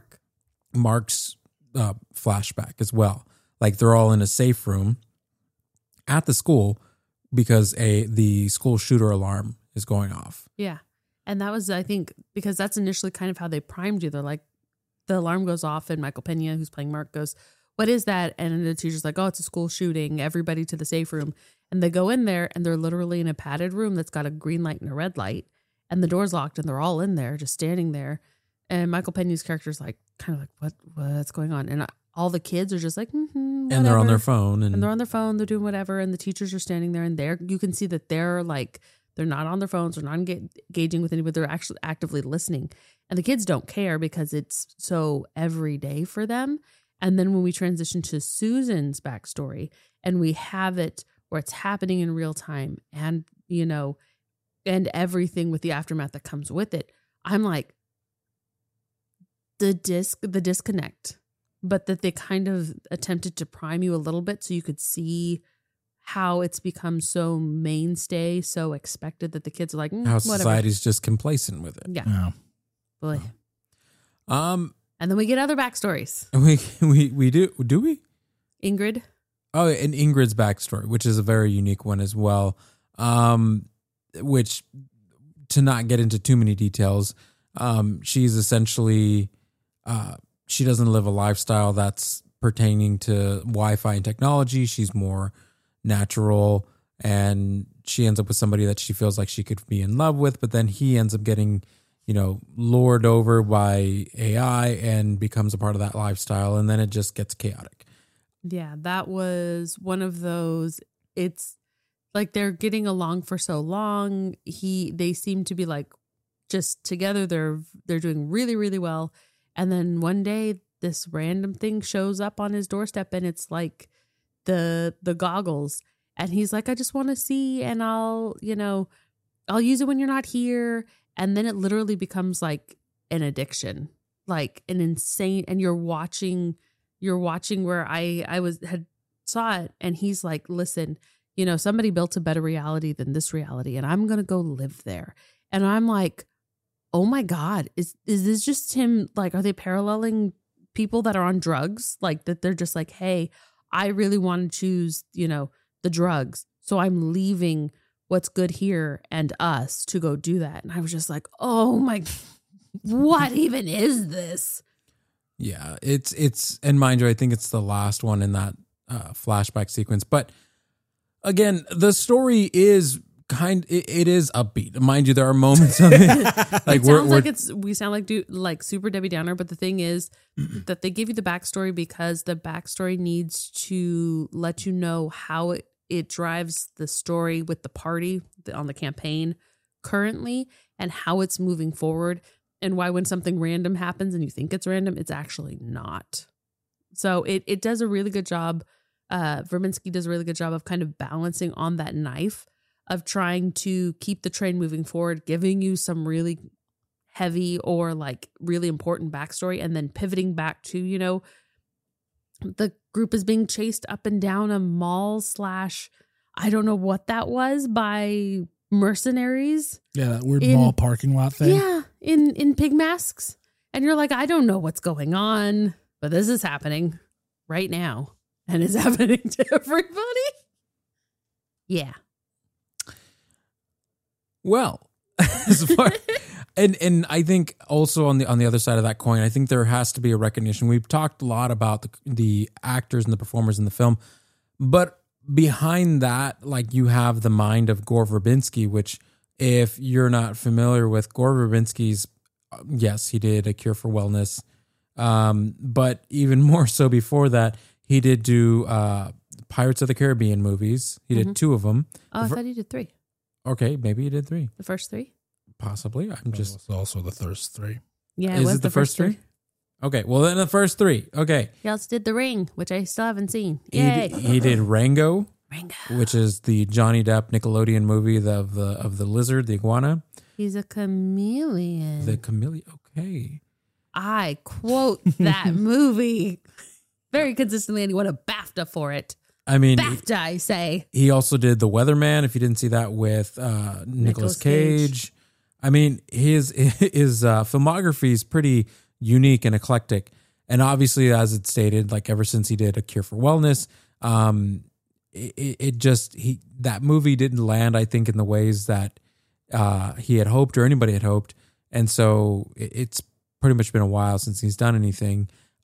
Mark's flashback as well. Like they're all in a safe room at the school because the school shooter alarm is going off. Yeah. And that was, I think, because that's initially kind of how they primed you. They're like, the alarm goes off and Michael Pena, who's playing Mark, goes, what is that? And the teacher's like, oh, it's a school shooting. Everybody to the safe room. And they go in there and they're literally in a padded room that's got a green light and a red light. And the door's locked and they're all in there, just standing there. And Michael Pena's character's like, kind of like, what's going on? And all the kids are just like, and they're on their phone. And they're on their phone. They're doing whatever. And the teachers are standing there and you can see that they're like, they're not on their phones. They're not engaging with anybody. They're actually actively listening. And the kids don't care because it's so everyday for them. And then when we transition to Susan's backstory and we have it where it's happening in real time and, you know, and everything with the aftermath that comes with it, I'm like, the disconnect, but that they kind of attempted to prime you a little bit so you could see how it's become so mainstay, so expected that the kids are like, how society's just complacent with it. Yeah. Boy. And then we get other backstories. We do we? Ingrid. Oh, and Ingrid's backstory, which is a very unique one as well. Which, to not get into too many details, she's essentially, she doesn't live a lifestyle that's pertaining to Wi-Fi and technology. She's more natural, and she ends up with somebody that she feels like she could be in love with, but then he ends up getting, you know, lured over by AI and becomes a part of that lifestyle, and then it just gets chaotic. Yeah, that was one of those. It's like they're getting along for so long. They seem to be like just together. They're doing really, really well. And then one day this random thing shows up on his doorstep and it's like the goggles. And he's like, I just want to see, and I'll use it when you're not here. And then it literally becomes like an addiction, like an insane, and you're watching where I had saw it. And he's like, listen, you know, somebody built a better reality than this reality, and I'm going to go live there. And I'm like, oh my God, is this just him? Like, are they paralleling people that are on drugs? Like that they're just like, hey, I really want to choose, you know, the drugs. So I'm leaving what's good here and us to go do that. And I was just like, oh my, what even is this? Yeah, it's, and mind you, I think it's the last one in that flashback sequence. But again, the story is it is upbeat. Mind you, there are moments of it. Like we sound like super Debbie Downer, but the thing is that they give you the backstory because the backstory needs to let you know how it drives the story with the party on the campaign currently and how it's moving forward and why when something random happens and you think it's random, it's actually not. So it does a really good job. Verbinski does a really good job of kind of balancing on that knife of trying to keep the train moving forward, giving you some really heavy or like really important backstory and then pivoting back to, you know, the group is being chased up and down a mall / I don't know what that was by mercenaries. Yeah, that weird mall parking lot thing. Yeah, in pig masks. And you're like, I don't know what's going on, but this is happening right now. And it's happening to everybody. Yeah. Well, as far, and I think also on the other side of that coin, I think there has to be a recognition. We've talked a lot about the actors and the performers in the film, but behind that, like you have the mind of Gore Verbinski, which if you're not familiar with Gore Verbinski's, yes, he did A Cure for Wellness, but even more so before that, he did do Pirates of the Caribbean movies. He did 2 of them. Oh, I thought he did 3. Okay, maybe he did 3. The first 3? Possibly. I'm just. It was also the first 3. Yeah, Is it the first 3? Okay, well then the first 3. Okay. He also did The Ring, which I still haven't seen. Yay! He did Rango, Rango, which is the Johnny Depp Nickelodeon movie of the lizard, the iguana. He's a chameleon. The chameleon. Okay. I quote that movie very consistently, and he won a BAFTA for it. I mean, BAFTA, I say. He also did The Weatherman, if you didn't see that, with Nicolas Cage. I mean, his filmography is pretty unique and eclectic. And obviously, as it stated, like ever since he did A Cure for Wellness, that movie didn't land, I think, in the ways that he had hoped or anybody had hoped. And so it's pretty much been a while since he's done anything.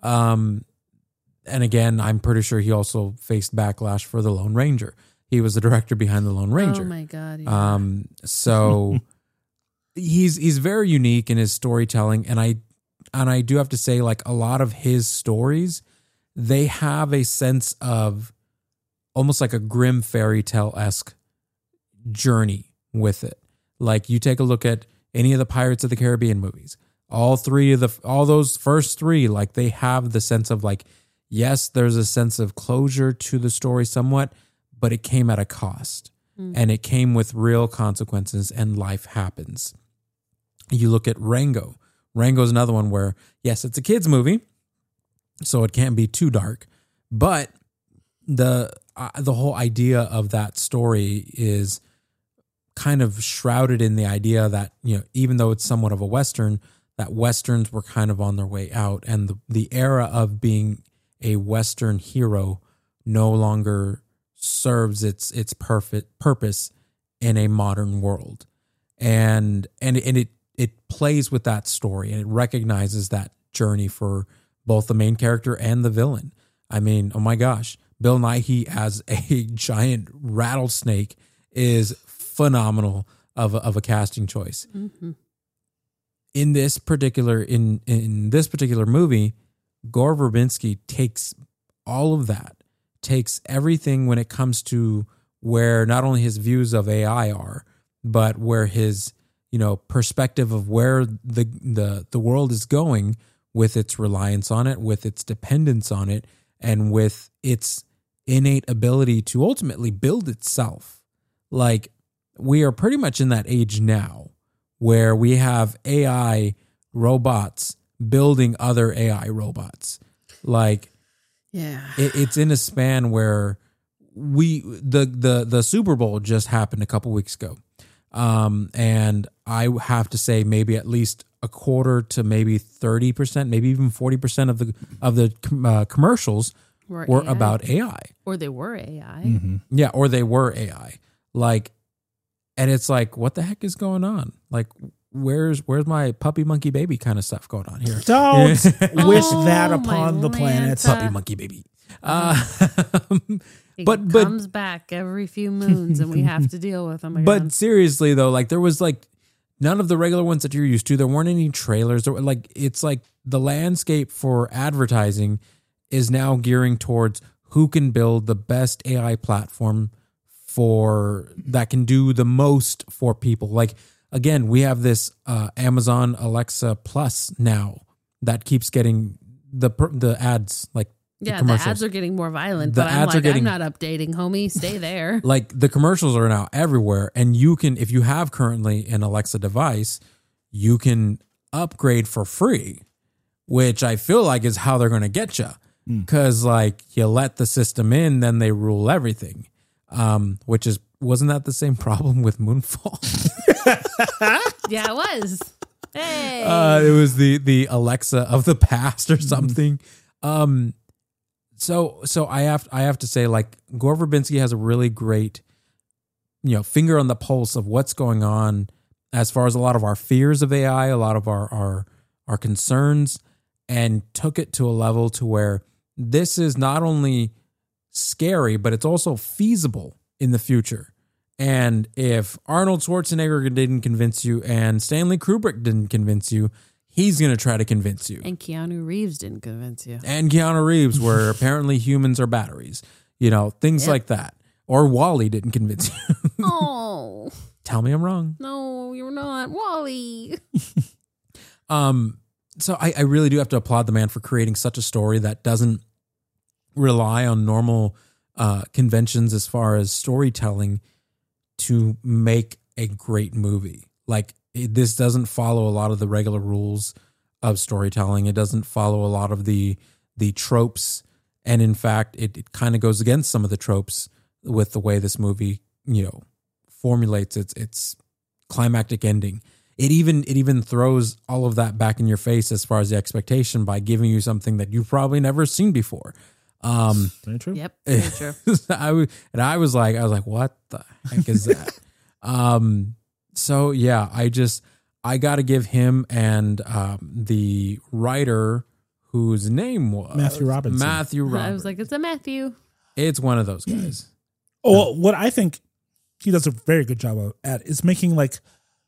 And again, I'm pretty sure he also faced backlash for The Lone Ranger. He was the director behind The Lone Ranger. Oh my God. Yeah. So he's very unique in his storytelling. And I do have to say, like a lot of his stories, they have a sense of almost like a grim fairy tale-esque journey with it. Like you take a look at any of the Pirates of the Caribbean movies, all those first 3, like they have the sense of like, yes, there's a sense of closure to the story somewhat, but it came at a cost and it came with real consequences and life happens. You look at Rango. Rango is another one where, yes, it's a kid's movie, so it can't be too dark, but the whole idea of that story is kind of shrouded in the idea that, you know, even though it's somewhat of a Western, that Westerns were kind of on their way out, and the era of being a Western hero no longer serves its perfect purpose in a modern world. And it plays with that story, and it recognizes that journey for both the main character and the villain. I mean, oh my gosh, Bill Nighy as a giant rattlesnake is phenomenal of a casting choice. Mm-hmm. In this particular movie, Gore Verbinski takes all of that, takes everything when it comes to where not only his views of AI are, but where his, you know, perspective of where the world is going with its reliance on it, with its dependence on it, and with its innate ability to ultimately build itself. Like, we are pretty much in that age now where we have AI robots building other AI robots. Like, yeah, it's in a span where the Super Bowl just happened a couple weeks ago. And I have to say maybe at least a quarter to maybe 30%, maybe even 40% of the commercials were AI. About AI. Or they were AI. Mm-hmm. Yeah, or they were AI. Like, and it's like, what the heck is going on? Like, where's my puppy monkey baby kind of stuff going on here? Don't wish that upon the planet. Puppy monkey baby. He but comes back every few moons, and we have to deal with him again. But seriously though, like there was like none of the regular ones that you're used to. There weren't any trailers. There were, like it's like the landscape for advertising is now gearing towards who can build the best AI platform for that can do the most for people. Like again, we have this Amazon Alexa Plus now that keeps getting the ads, like the commercials. ads are getting more violent, The but I'm ads are like, getting- I'm not updating, homie. Stay there. Like the commercials are now everywhere, and you can, if you have currently an Alexa device, you can upgrade for free, which I feel like is how they're going to get you. Because like you let the system in, then they rule everything. Which wasn't that the same problem with Moonfall? Yeah, it was. Hey. It was the Alexa of the past or something. So I have to say, like, Gore Verbinski has a really great, finger on the pulse of what's going on as far as a lot of our fears of AI, a lot of our concerns, and took it to a level to where this is not only scary, but it's also feasible in the future. And if Arnold Schwarzenegger didn't convince you and Stanley Kubrick didn't convince you, he's going to try to convince you. And Keanu Reeves didn't convince you. And Keanu Reeves, where apparently humans are batteries, things like that. Or Wall-E didn't convince you. Oh, Tell me I'm wrong. no, you're not. Wall-E. So I really do have to applaud the man for creating such a story that doesn't rely on normal conventions as far as storytelling to make a great movie. Like this doesn't follow a lot of the regular rules of storytelling. It doesn't follow a lot of the tropes. And in fact, it kind of goes against some of the tropes with the way this movie, formulates its climactic ending. It even throws all of that back in your face as far as the expectation by giving you something that you've probably never seen before. Very true. Yep, very true. I was like, what the heck is that? So yeah, I got to give him and the writer whose name was Matthew Robinson. Matthew Robinson. I was like, it's a Matthew. It's one of those guys. Well, what I think he does a very good job at is making like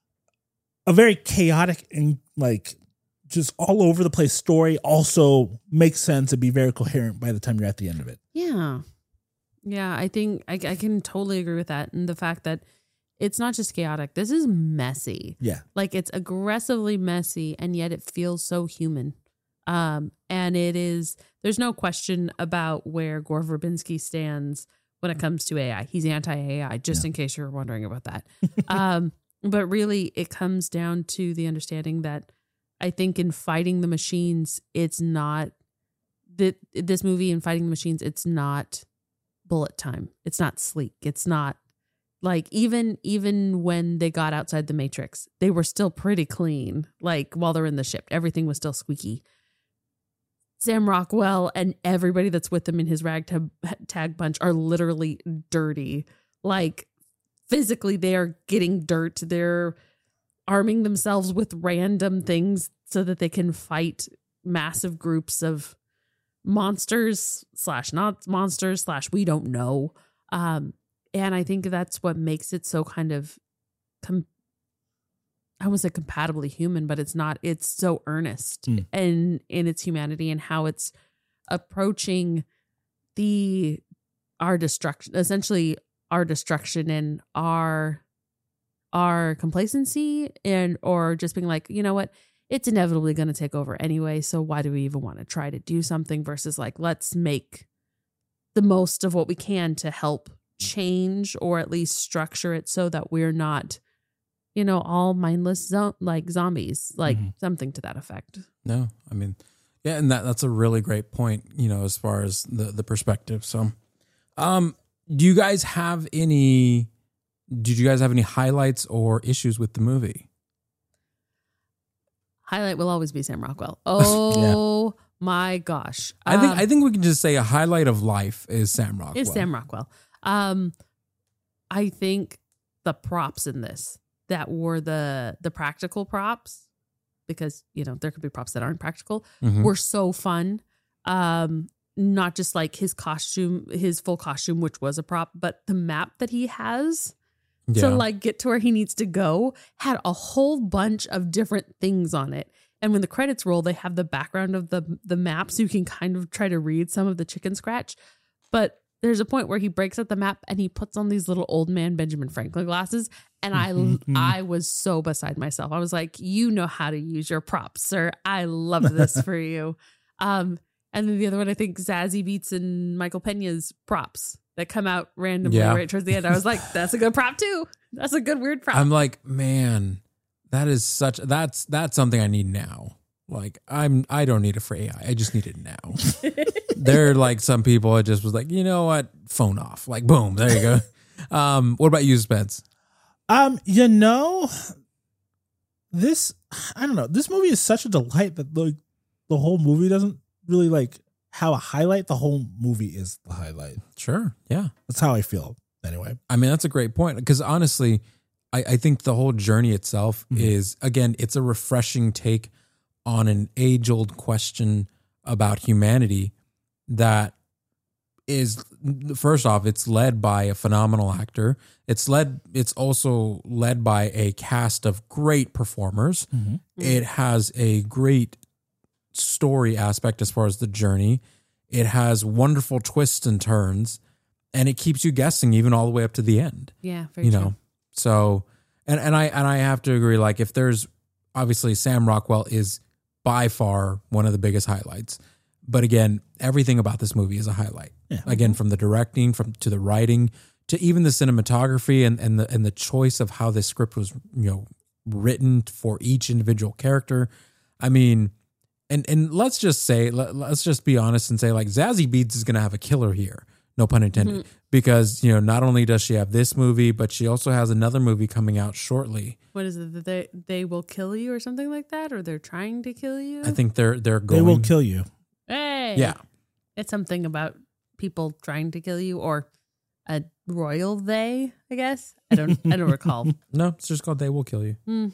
a very chaotic and like just all over the place story also makes sense and be very coherent by the time you're at the end of it. Yeah. Yeah, I think I can totally agree with that. And the fact that it's not just chaotic. This is messy. Yeah. Like it's aggressively messy and yet it feels so human. And there's no question about where Gore Verbinski stands when it comes to AI. He's anti-AI, just in case you're wondering about that. But really it comes down to the understanding that I think in Fighting the Machines, it's not that this movie in Fighting the Machines, it's not bullet time. It's not sleek. It's not like even when they got outside the Matrix, they were still pretty clean. Like while they're in the ship, everything was still squeaky. Sam Rockwell and everybody that's with him in his ragtag bunch are literally dirty. Like physically, they are getting dirt. They're arming themselves with random things so that they can fight massive groups of monsters / not monsters / we don't know. And I think that's what makes it so kind of, I wouldn't say compatibly human, but it's not, it's so earnest in its humanity and how it's approaching our destruction, essentially our destruction and our complacency or just being like, you know what, it's inevitably going to take over anyway. So why do we even want to try to do something versus like, let's make the most of what we can to help change or at least structure it so that we're not, all mindless like zombies, like something to that effect. No, I mean, yeah. And that's a really great point, as far as the perspective. So, did you guys have any highlights or issues with the movie? Highlight will always be Sam Rockwell. Oh my gosh. I think we can just say a highlight of life is Sam Rockwell. Is Sam Rockwell. I think the props in this that were the practical props, because there could be props that aren't practical, were so fun. not just like his costume, his full costume, which was a prop, but the map that he has to like get to where he needs to go had a whole bunch of different things on it. And when the credits roll, they have the background of the map, so you can kind of try to read some of the chicken scratch. But there's a point where he breaks out the map and he puts on these little old man Benjamin Franklin glasses. And I was so beside myself. I was like, you know how to use your props, sir. I love this for you. And then the other one, I think Zazie Beetz and Michael Pena's props that come out randomly right towards the end. I was like, that's a good prop too. That's a good weird prop. I'm like, man, that's something I need now. Like I don't need it for AI. I just need it now. There are like some people, I just was like, you know what? Phone off. Like, boom, there you go. What about you, Spence? You know, I don't know. This movie is such a delight that the whole movie doesn't really like have a highlight. The whole movie is the highlight. Sure. Yeah. That's how I feel anyway. I mean, that's a great point because honestly, I think the whole journey itself is, again, it's a refreshing take on an age-old question about humanity that is, first off, it's led by a phenomenal actor. It's also led by a cast of great performers. Mm-hmm. It has a great story aspect as far as the journey. It has wonderful twists and turns, and it keeps you guessing even all the way up to the end. Yeah, very true. So, and I have to agree. Like, if there's obviously Sam Rockwell is by far one of the biggest highlights, but again, everything about this movie is a highlight. Yeah. Again, from the directing, to the writing, to even the cinematography and the choice of how this script was, written for each individual character. I mean, and let's just be honest and say, like, Zazie Beetz is going to have a killer here. No pun intended. Mm-hmm. Because, not only does she have this movie, but she also has another movie coming out shortly. What is it? They will kill you or something like that? Or they're trying to kill you? I think they're going. They will kill you. Hey. Yeah. It's something about people trying to kill you, or a royal they, I guess. I don't recall. No, it's just called They Will Kill You. Mm.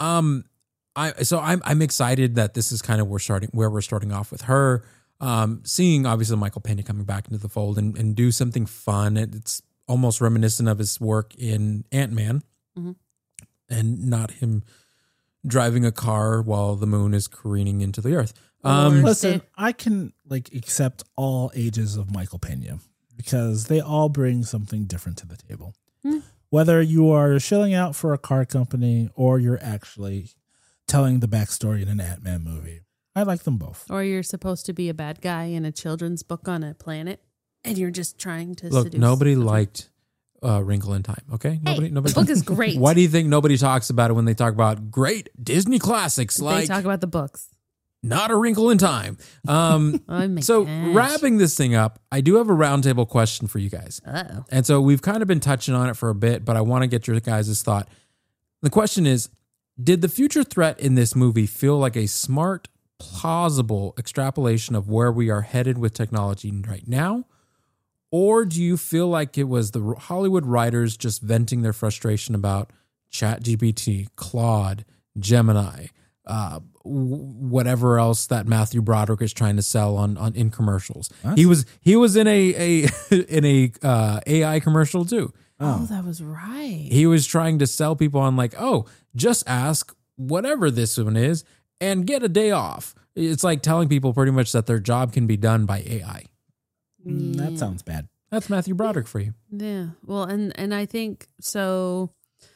I'm excited that this is kind of where we're starting off with her. Seeing obviously Michael Pena coming back into the fold and do something fun. It's almost reminiscent of his work in Ant-Man, and not him driving a car while the moon is careening into the earth. Listen, I can accept all ages of Michael Pena because they all bring something different to the table. Whether you are shilling out for a car company or you're actually telling the backstory in an Ant-Man movie. I like them both. Or you're supposed to be a bad guy in a children's book on a planet, and you're just trying to look. Seduce nobody liked Wrinkle in Time. Okay, nobody. The book is great. Why do you think nobody talks about it when they talk about great Disney classics? They talk about the books. Not A Wrinkle in Time. So wrapping this thing up, I do have a roundtable question for you guys. Uh-oh. And so we've kind of been touching on it for a bit, but I want to get your guys' thought. The question is, did the future threat in this movie feel like a smart, plausible extrapolation of where we are headed with technology right now? Or do you feel like it was the Hollywood writers just venting their frustration about ChatGPT, Claude, Gemini, whatever else that Matthew Broderick is trying to sell in commercials? He was in a AI commercial too. Oh, that was right. He was trying to sell people on like, oh, just ask whatever this one is and get a day off. It's like telling people pretty much that their job can be done by AI. That sounds bad. That's Matthew Broderick for you. Yeah. Well, and I think so.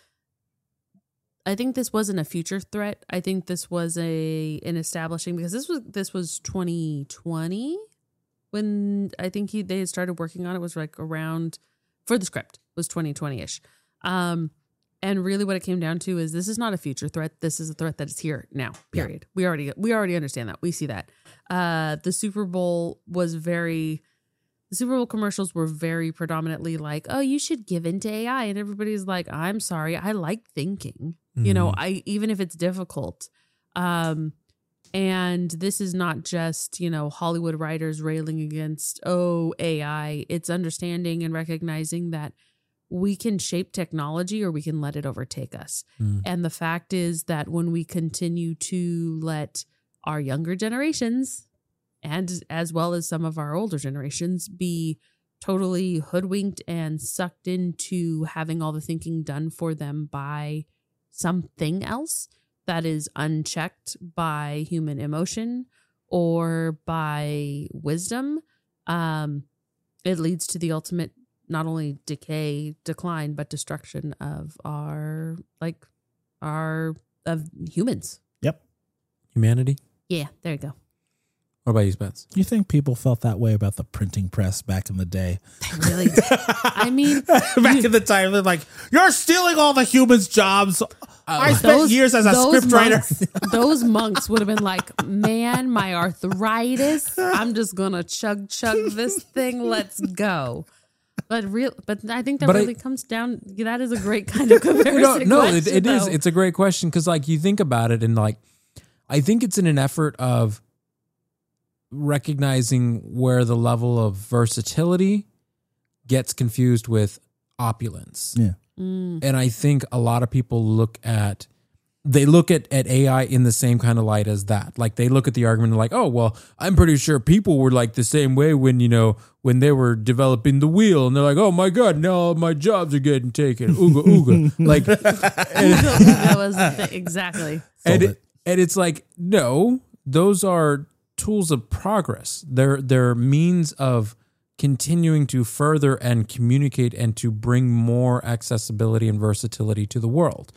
I think this wasn't a future threat. I think this was an establishing, because this was 2020 when I think they had started working on it. Was like around for the script was 2020-ish. And really what it came down to is this is not a future threat. This is a threat that is here now, period. Yeah. We already understand that. We see that. The Super Bowl commercials were very predominantly like, oh, you should give into AI. And everybody's like, I'm sorry. I like thinking, even if it's difficult. And this is not just, Hollywood writers railing against, AI. It's understanding and recognizing that we can shape technology or we can let it overtake us. And the fact is that when we continue to let our younger generations and as well as some of our older generations, be totally hoodwinked and sucked into having all the thinking done for them by something else that is unchecked by human emotion or by wisdom. It leads to the ultimate, not only decline, but destruction of of humans. Yep. Humanity. Yeah, there you go. What about you, Spence? You think people felt that way about the printing press back in the day? They really did. I mean, back in the time, they're like, you're stealing all the humans' jobs. I spent years as a scriptwriter. Those monks would have been like, man, my arthritis. I'm just going to chug this thing. Let's go. But I think that really comes down. That is a great kind of comparison. No, it is. It's a great question because, like, you think about it, and like, I think it's in an effort of recognizing where the level of versatility gets confused with opulence. Yeah, and I think a lot of people look at AI in the same kind of light as that. Like they look at the argument like, oh, well, I'm pretty sure people were like the same way when they were developing the wheel, and they're like, oh my God, now all my jobs are getting taken. Ooga, ooga. Like, that was exactly. And it's like, no, those are tools of progress. They're means of continuing to further and communicate and to bring more accessibility and versatility to the world.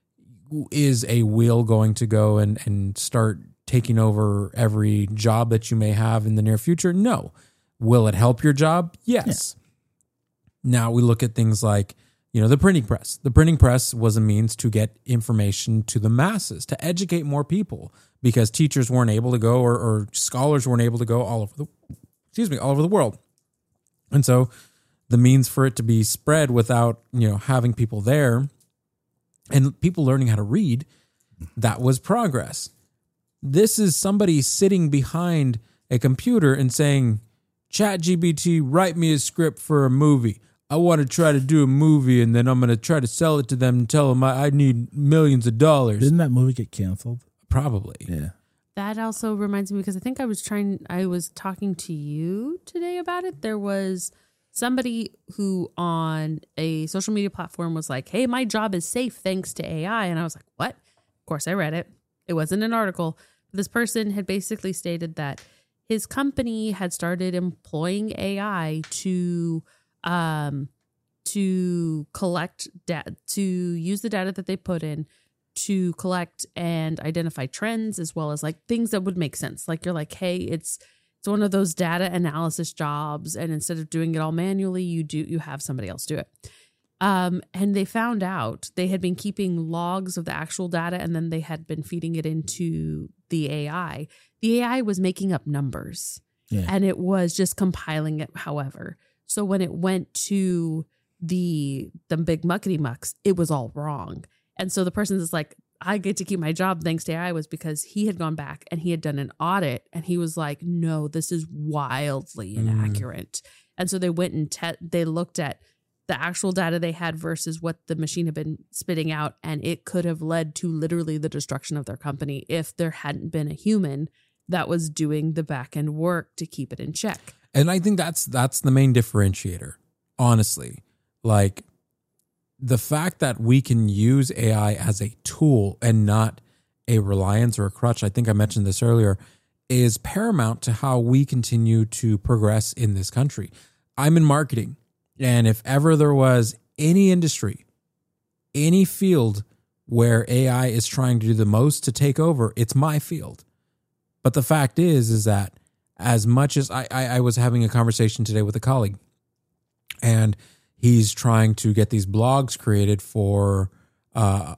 Is a wheel going to go and start taking over every job that you may have in the near future? No. Will it help your job? Yes. Yeah. Now we look at things like, the printing press. The printing press was a means to get information to the masses, to educate more people, because teachers weren't able to go or scholars weren't able to go all over the world. And so the means for it to be spread without, having people there and people learning how to read, that was progress. This is somebody sitting behind a computer and saying, ChatGPT, write me a script for a movie. I want to try to do a movie, and then I'm going to try to sell it to them and tell them I need millions of dollars. Didn't that movie get canceled? Probably. Yeah. That also reminds me, because I think I was talking to you today about it. There was somebody who on a social media platform was like, hey, my job is safe thanks to AI. And I was like, what? Of course, I read it. It wasn't an article. This person had basically stated that his company had started employing AI to collect data, to use the data that they put in to collect and identify trends, as well as like things that would make sense. Like you're like, hey, it's one of those data analysis jobs, and instead of doing it all manually, you have somebody else do it. And they found out they had been keeping logs of the actual data, and then they had been feeding it into the AI. The AI was making up numbers, and it was just compiling it. However, so when it went to the big muckety mucks, it was all wrong. And so the person is like, I get to keep my job thanks to AI, was because he had gone back and he had done an audit, and he was like, no, this is wildly inaccurate. And so they went and they looked at the actual data they had versus what the machine had been spitting out, and it could have led to literally the destruction of their company if there hadn't been a human that was doing the back end work to keep it in check. And I think that's the main differentiator, honestly. Like, the fact that we can use AI as a tool and not a reliance or a crutch, I think I mentioned this earlier, is paramount to how we continue to progress in this country. I'm in marketing, and if ever there was any industry, any field where AI is trying to do the most to take over, it's my field. But the fact is that as much as I was having a conversation today with a colleague, and he's trying to get these blogs created for a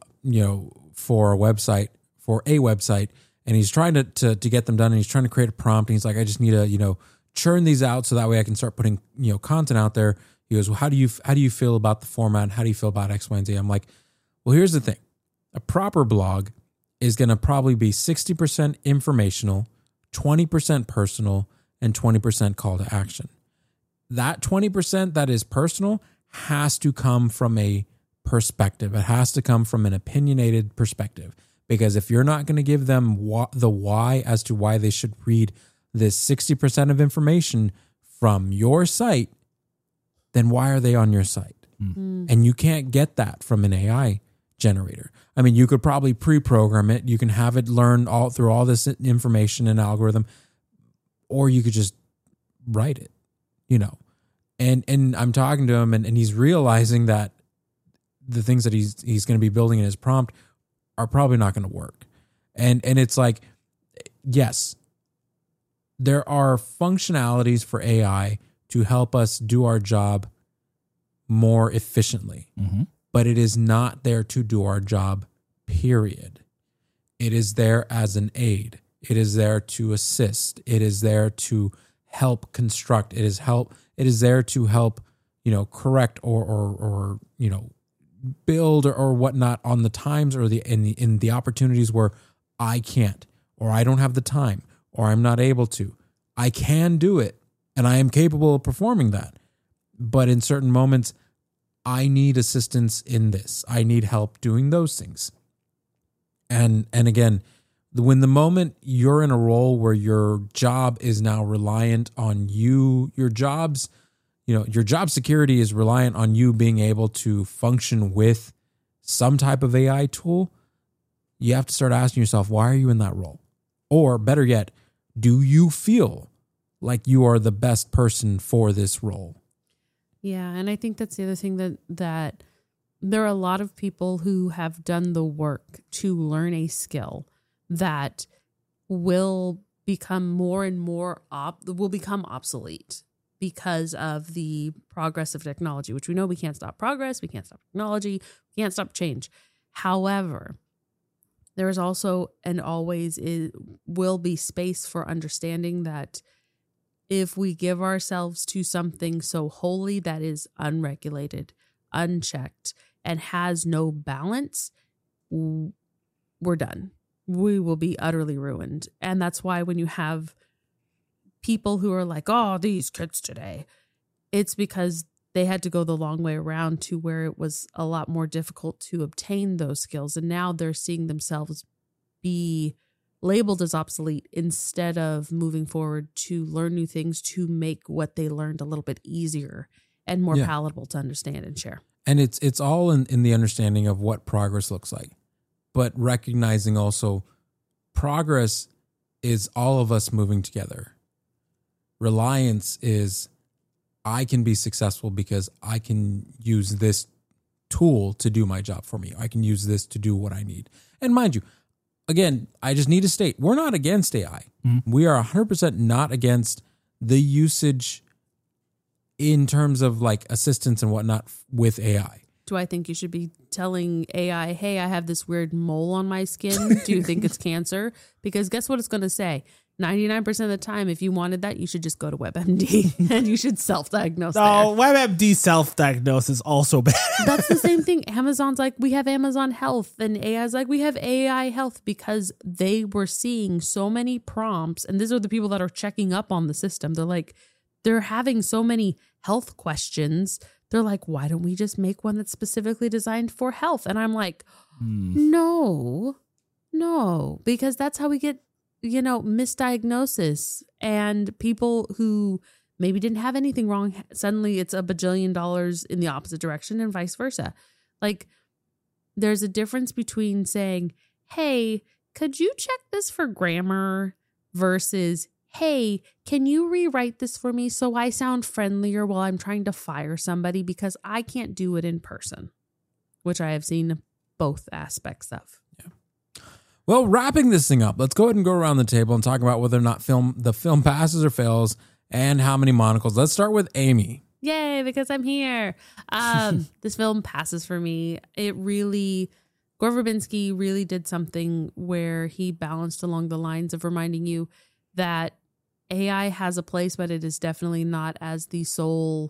website, and he's trying to get them done, and he's trying to create a prompt, and he's like, I just need to, churn these out so that way I can start putting, content out there. He goes, well, how do you feel about the format? How do you feel about X, Y, and Z? I'm like, well, here's the thing. A proper blog is going to probably be 60% informational, 20% personal, and 20% call to action. That 20% that is personal has to come from a perspective. It has to come from an opinionated perspective. Because if you're not going to give them the why as to why they should read this 60% of information from your site, then why are they on your site? And you can't get that from an AI generator. I mean, you could probably pre-program it. You can have it learn all through all this information and algorithm, or you could just write it, you know. And I'm talking to him, and he's realizing that the things that he's going to be building in his prompt are probably not going to work. And it's like, yes, there are functionalities for AI to help us do our job more efficiently, but it is not there to do our job, period. It is there as an aid. It is there to assist. It is there to help construct. It is there to help, you know, correct or you know, build or whatnot on the times or in the opportunities where I can't, or I don't have the time, or I'm not able to. I can do it, and I am capable of performing that. But in certain moments, I need assistance in this. I need help doing those things. And again, when the moment you're in a role where your job is now reliant on you, your job security is reliant on you being able to function with some type of AI tool, you have to start asking yourself, why are you in that role? Or better yet, do you feel like you are the best person for this role? Yeah, and I think that's the other thing that there are a lot of people who have done the work to learn a skill that will become more and more will become obsolete because of the progress of technology, which we know we can't stop progress, we can't stop technology, we can't stop change. However, there is also and always will be space for understanding that if we give ourselves to something so wholly that is unregulated, unchecked, and has no balance, we're done. We will be utterly ruined. And that's why when you have people who are like, oh, these kids today, it's because they had to go the long way around to where it was a lot more difficult to obtain those skills. And now they're seeing themselves be labeled as obsolete instead of moving forward to learn new things to make what they learned a little bit easier and more palatable to understand and share. And it's all in the understanding of what progress looks like, but recognizing also progress is all of us moving together. Reliance is I can be successful because I can use this tool to do my job for me. I can use this to do what I need. And mind you, again, I just need to state, we're not against AI. We are 100% not against the usage in terms of like assistance and whatnot with AI. Do I think you should be telling AI, hey, I have this weird mole on my skin. Do you think it's cancer? Because guess what it's going to say? 99% of the time, if you wanted that, you should just go to WebMD and you should self-diagnose. Oh, WebMD self-diagnosis also bad. That's the same thing. Amazon's like, we have Amazon Health, and AI's like, we have AI Health, because they were seeing so many prompts, and these are the people that are checking up on the system. They're like, they're having so many health questions. They're like, why don't we just make one that's specifically designed for health? And I'm like, no, because that's how we get, misdiagnosis, and people who maybe didn't have anything wrong, suddenly it's $1 bajillion in the opposite direction and vice versa. Like, there's a difference between saying, hey, could you check this for grammar versus, hey, can you rewrite this for me so I sound friendlier while I'm trying to fire somebody because I can't do it in person, which I have seen both aspects of. Well, wrapping this thing up, let's go ahead and go around the table and talk about whether or not the film passes or fails and how many monocles. Let's start with Amy. Yay, because I'm here. This film passes for me. It really, Gore Verbinski really did something where he balanced along the lines of reminding you that AI has a place, but it is definitely not as the sole,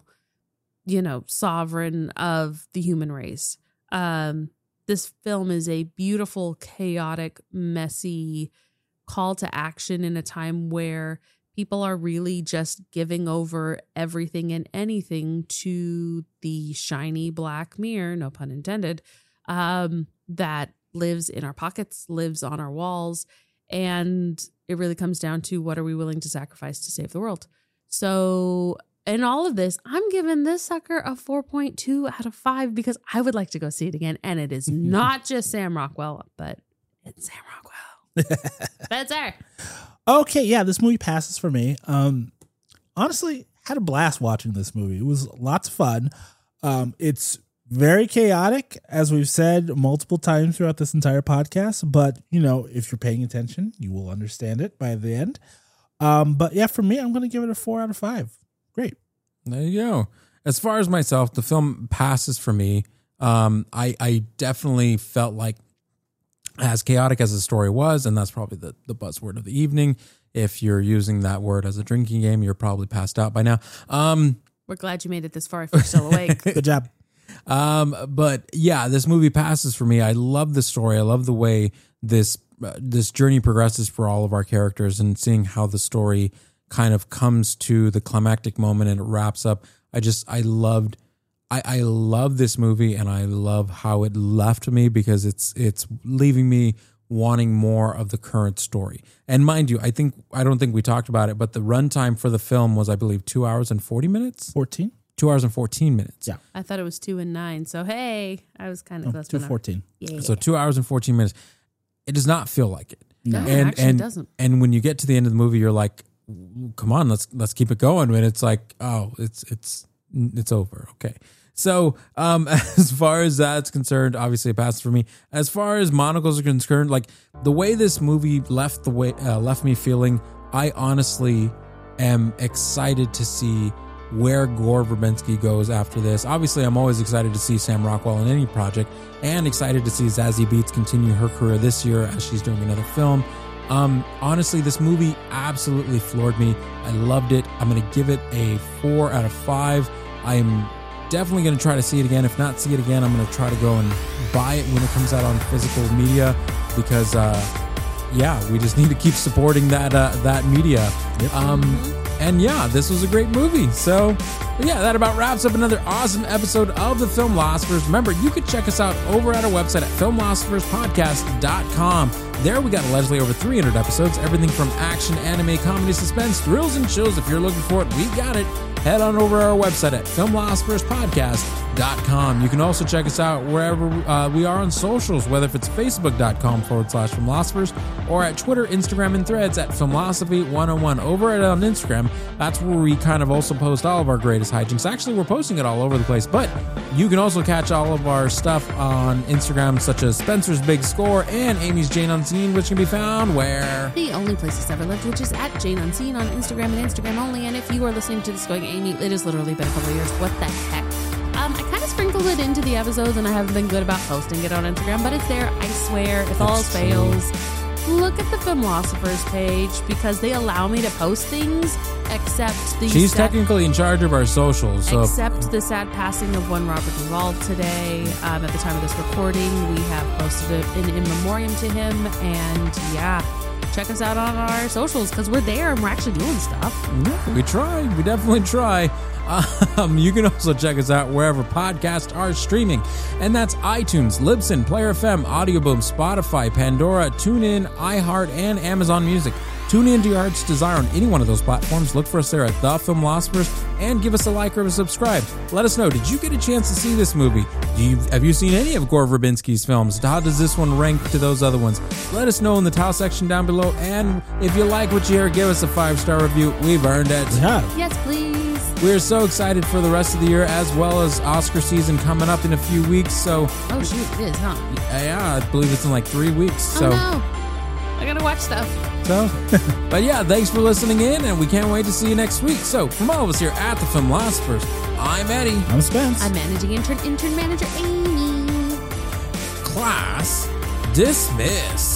sovereign of the human race. This film is a beautiful, chaotic, messy call to action in a time where people are really just giving over everything and anything to the shiny black mirror, no pun intended, that lives in our pockets, lives on our walls, And it really comes down to what are we willing to sacrifice to save the world? So in all of this, I'm giving this sucker a 4.2 out of 5 because I would like to go see it again. And it is not just Sam Rockwell, but it's Sam Rockwell. That's her. Okay, yeah, this movie passes for me. Honestly, had a blast watching this movie. It was lots of fun. It's very chaotic, as we've said multiple times throughout this entire podcast. But, you know, if you're paying attention, you will understand it by the end. But yeah, for me, I'm going to give it a 4 out of 5. Great. There you go. As far as myself, the film passes for me. I definitely felt like, as chaotic as the story was, and that's probably the buzzword of the evening. If you're using that word as a drinking game, you're probably passed out by now. We're glad you made it this far if you're still awake. Good job. But yeah, this movie passes for me. I love the story. I love the way this journey progresses for all of our characters, and seeing how the story kind of comes to the climactic moment and it wraps up. I love this movie, and I love how it left me, because it's leaving me wanting more of the current story. And mind you, I don't think we talked about it, but the runtime for the film was, I believe, 2 hours and 40 minutes? 14? 2 hours and 14 minutes. Yeah. I thought it was 2 and 9. So, hey, I was kind of close. 2:14. Yeah. So 2 hours and 14 minutes. It does not feel like it. No, it actually doesn't. And when you get to the end of the movie, you're like, come on, let's keep it going. And it's like, oh, it's over. Okay. So, as far as that's concerned, obviously it passes for me. As far as monocles are concerned, like the way this movie left me feeling, I honestly am excited to see where Gore Verbinski goes after this. Obviously, I'm always excited to see Sam Rockwell in any project, and excited to see Zazie Beetz continue her career this year as she's doing another film. Honestly, this movie absolutely floored me. I loved it. I'm going to give it a 4 out of 5. I'm definitely going to try to see it again. If not see it again, I'm going to try to go and buy it when it comes out on physical media, because we just need to keep supporting that media. Yep. And yeah, this was a great movie. So yeah, that about wraps up another awesome episode of the Filmlosophers. Remember, you can check us out over at our website at filmlosopherspodcast.com. There we got allegedly over 300 episodes, everything from action, anime, comedy, suspense, thrills, and chills. If you're looking for it, we got it. Head on over to our website at filmlosopherspodcast.com. You can also check us out wherever we are on socials, whether if it's facebook.com/filmlosophers or at Twitter, Instagram, and Threads at Filmlosophy101. Over on Instagram, that's where we kind of also post all of our greatest hijinks. Actually, we're posting it all over the place, but you can also catch all of our stuff on Instagram, such as Spencer's Big Score and Amy's Jane Unseen, which can be found where? The only place it's ever lived, which is at Jane Unseen on Instagram and Instagram only. And if you are listening to this going, Amy, it has literally been a couple of years. What the heck? I kind of sprinkled it into the episodes, and I haven't been good about posting it on Instagram, but it's there. I swear, if all else fails, look at the Filmlosophers page, because they allow me to post things, except the She's technically in charge of our socials. So. Except the sad passing of one Robert Duvall today. At the time of this recording, we have posted it in memoriam to him, and yeah. Check us out on our socials, because we're there and we're actually doing stuff. Yeah, we try. We definitely try. You can also check us out wherever podcasts are streaming. And that's iTunes, Libsyn, Player FM, Audioboom, Spotify, Pandora, TuneIn, iHeart, and Amazon Music. Tune in to your heart's desire on any one of those platforms. Look for us there at The Filmlosophers and give us a like or a subscribe. Let us know, did you get a chance to see this movie? Have you seen any of Gore Verbinski's films? How does this one rank to those other ones? Let us know in the tile section down below. And if you like what you hear, give us a 5-star review. We've earned it. Yeah. Yes, please. We're so excited for the rest of the year, as well as Oscar season coming up in a few weeks. So, oh shoot, it is, huh? Yeah, I believe it's in like 3 weeks. So. Oh no, I gotta watch stuff. So, but yeah, thanks for listening in, and we can't wait to see you next week. So, from all of us here at the Filmlosophers, I'm Eddie. I'm Spence. I'm managing intern manager Amy. Class dismissed.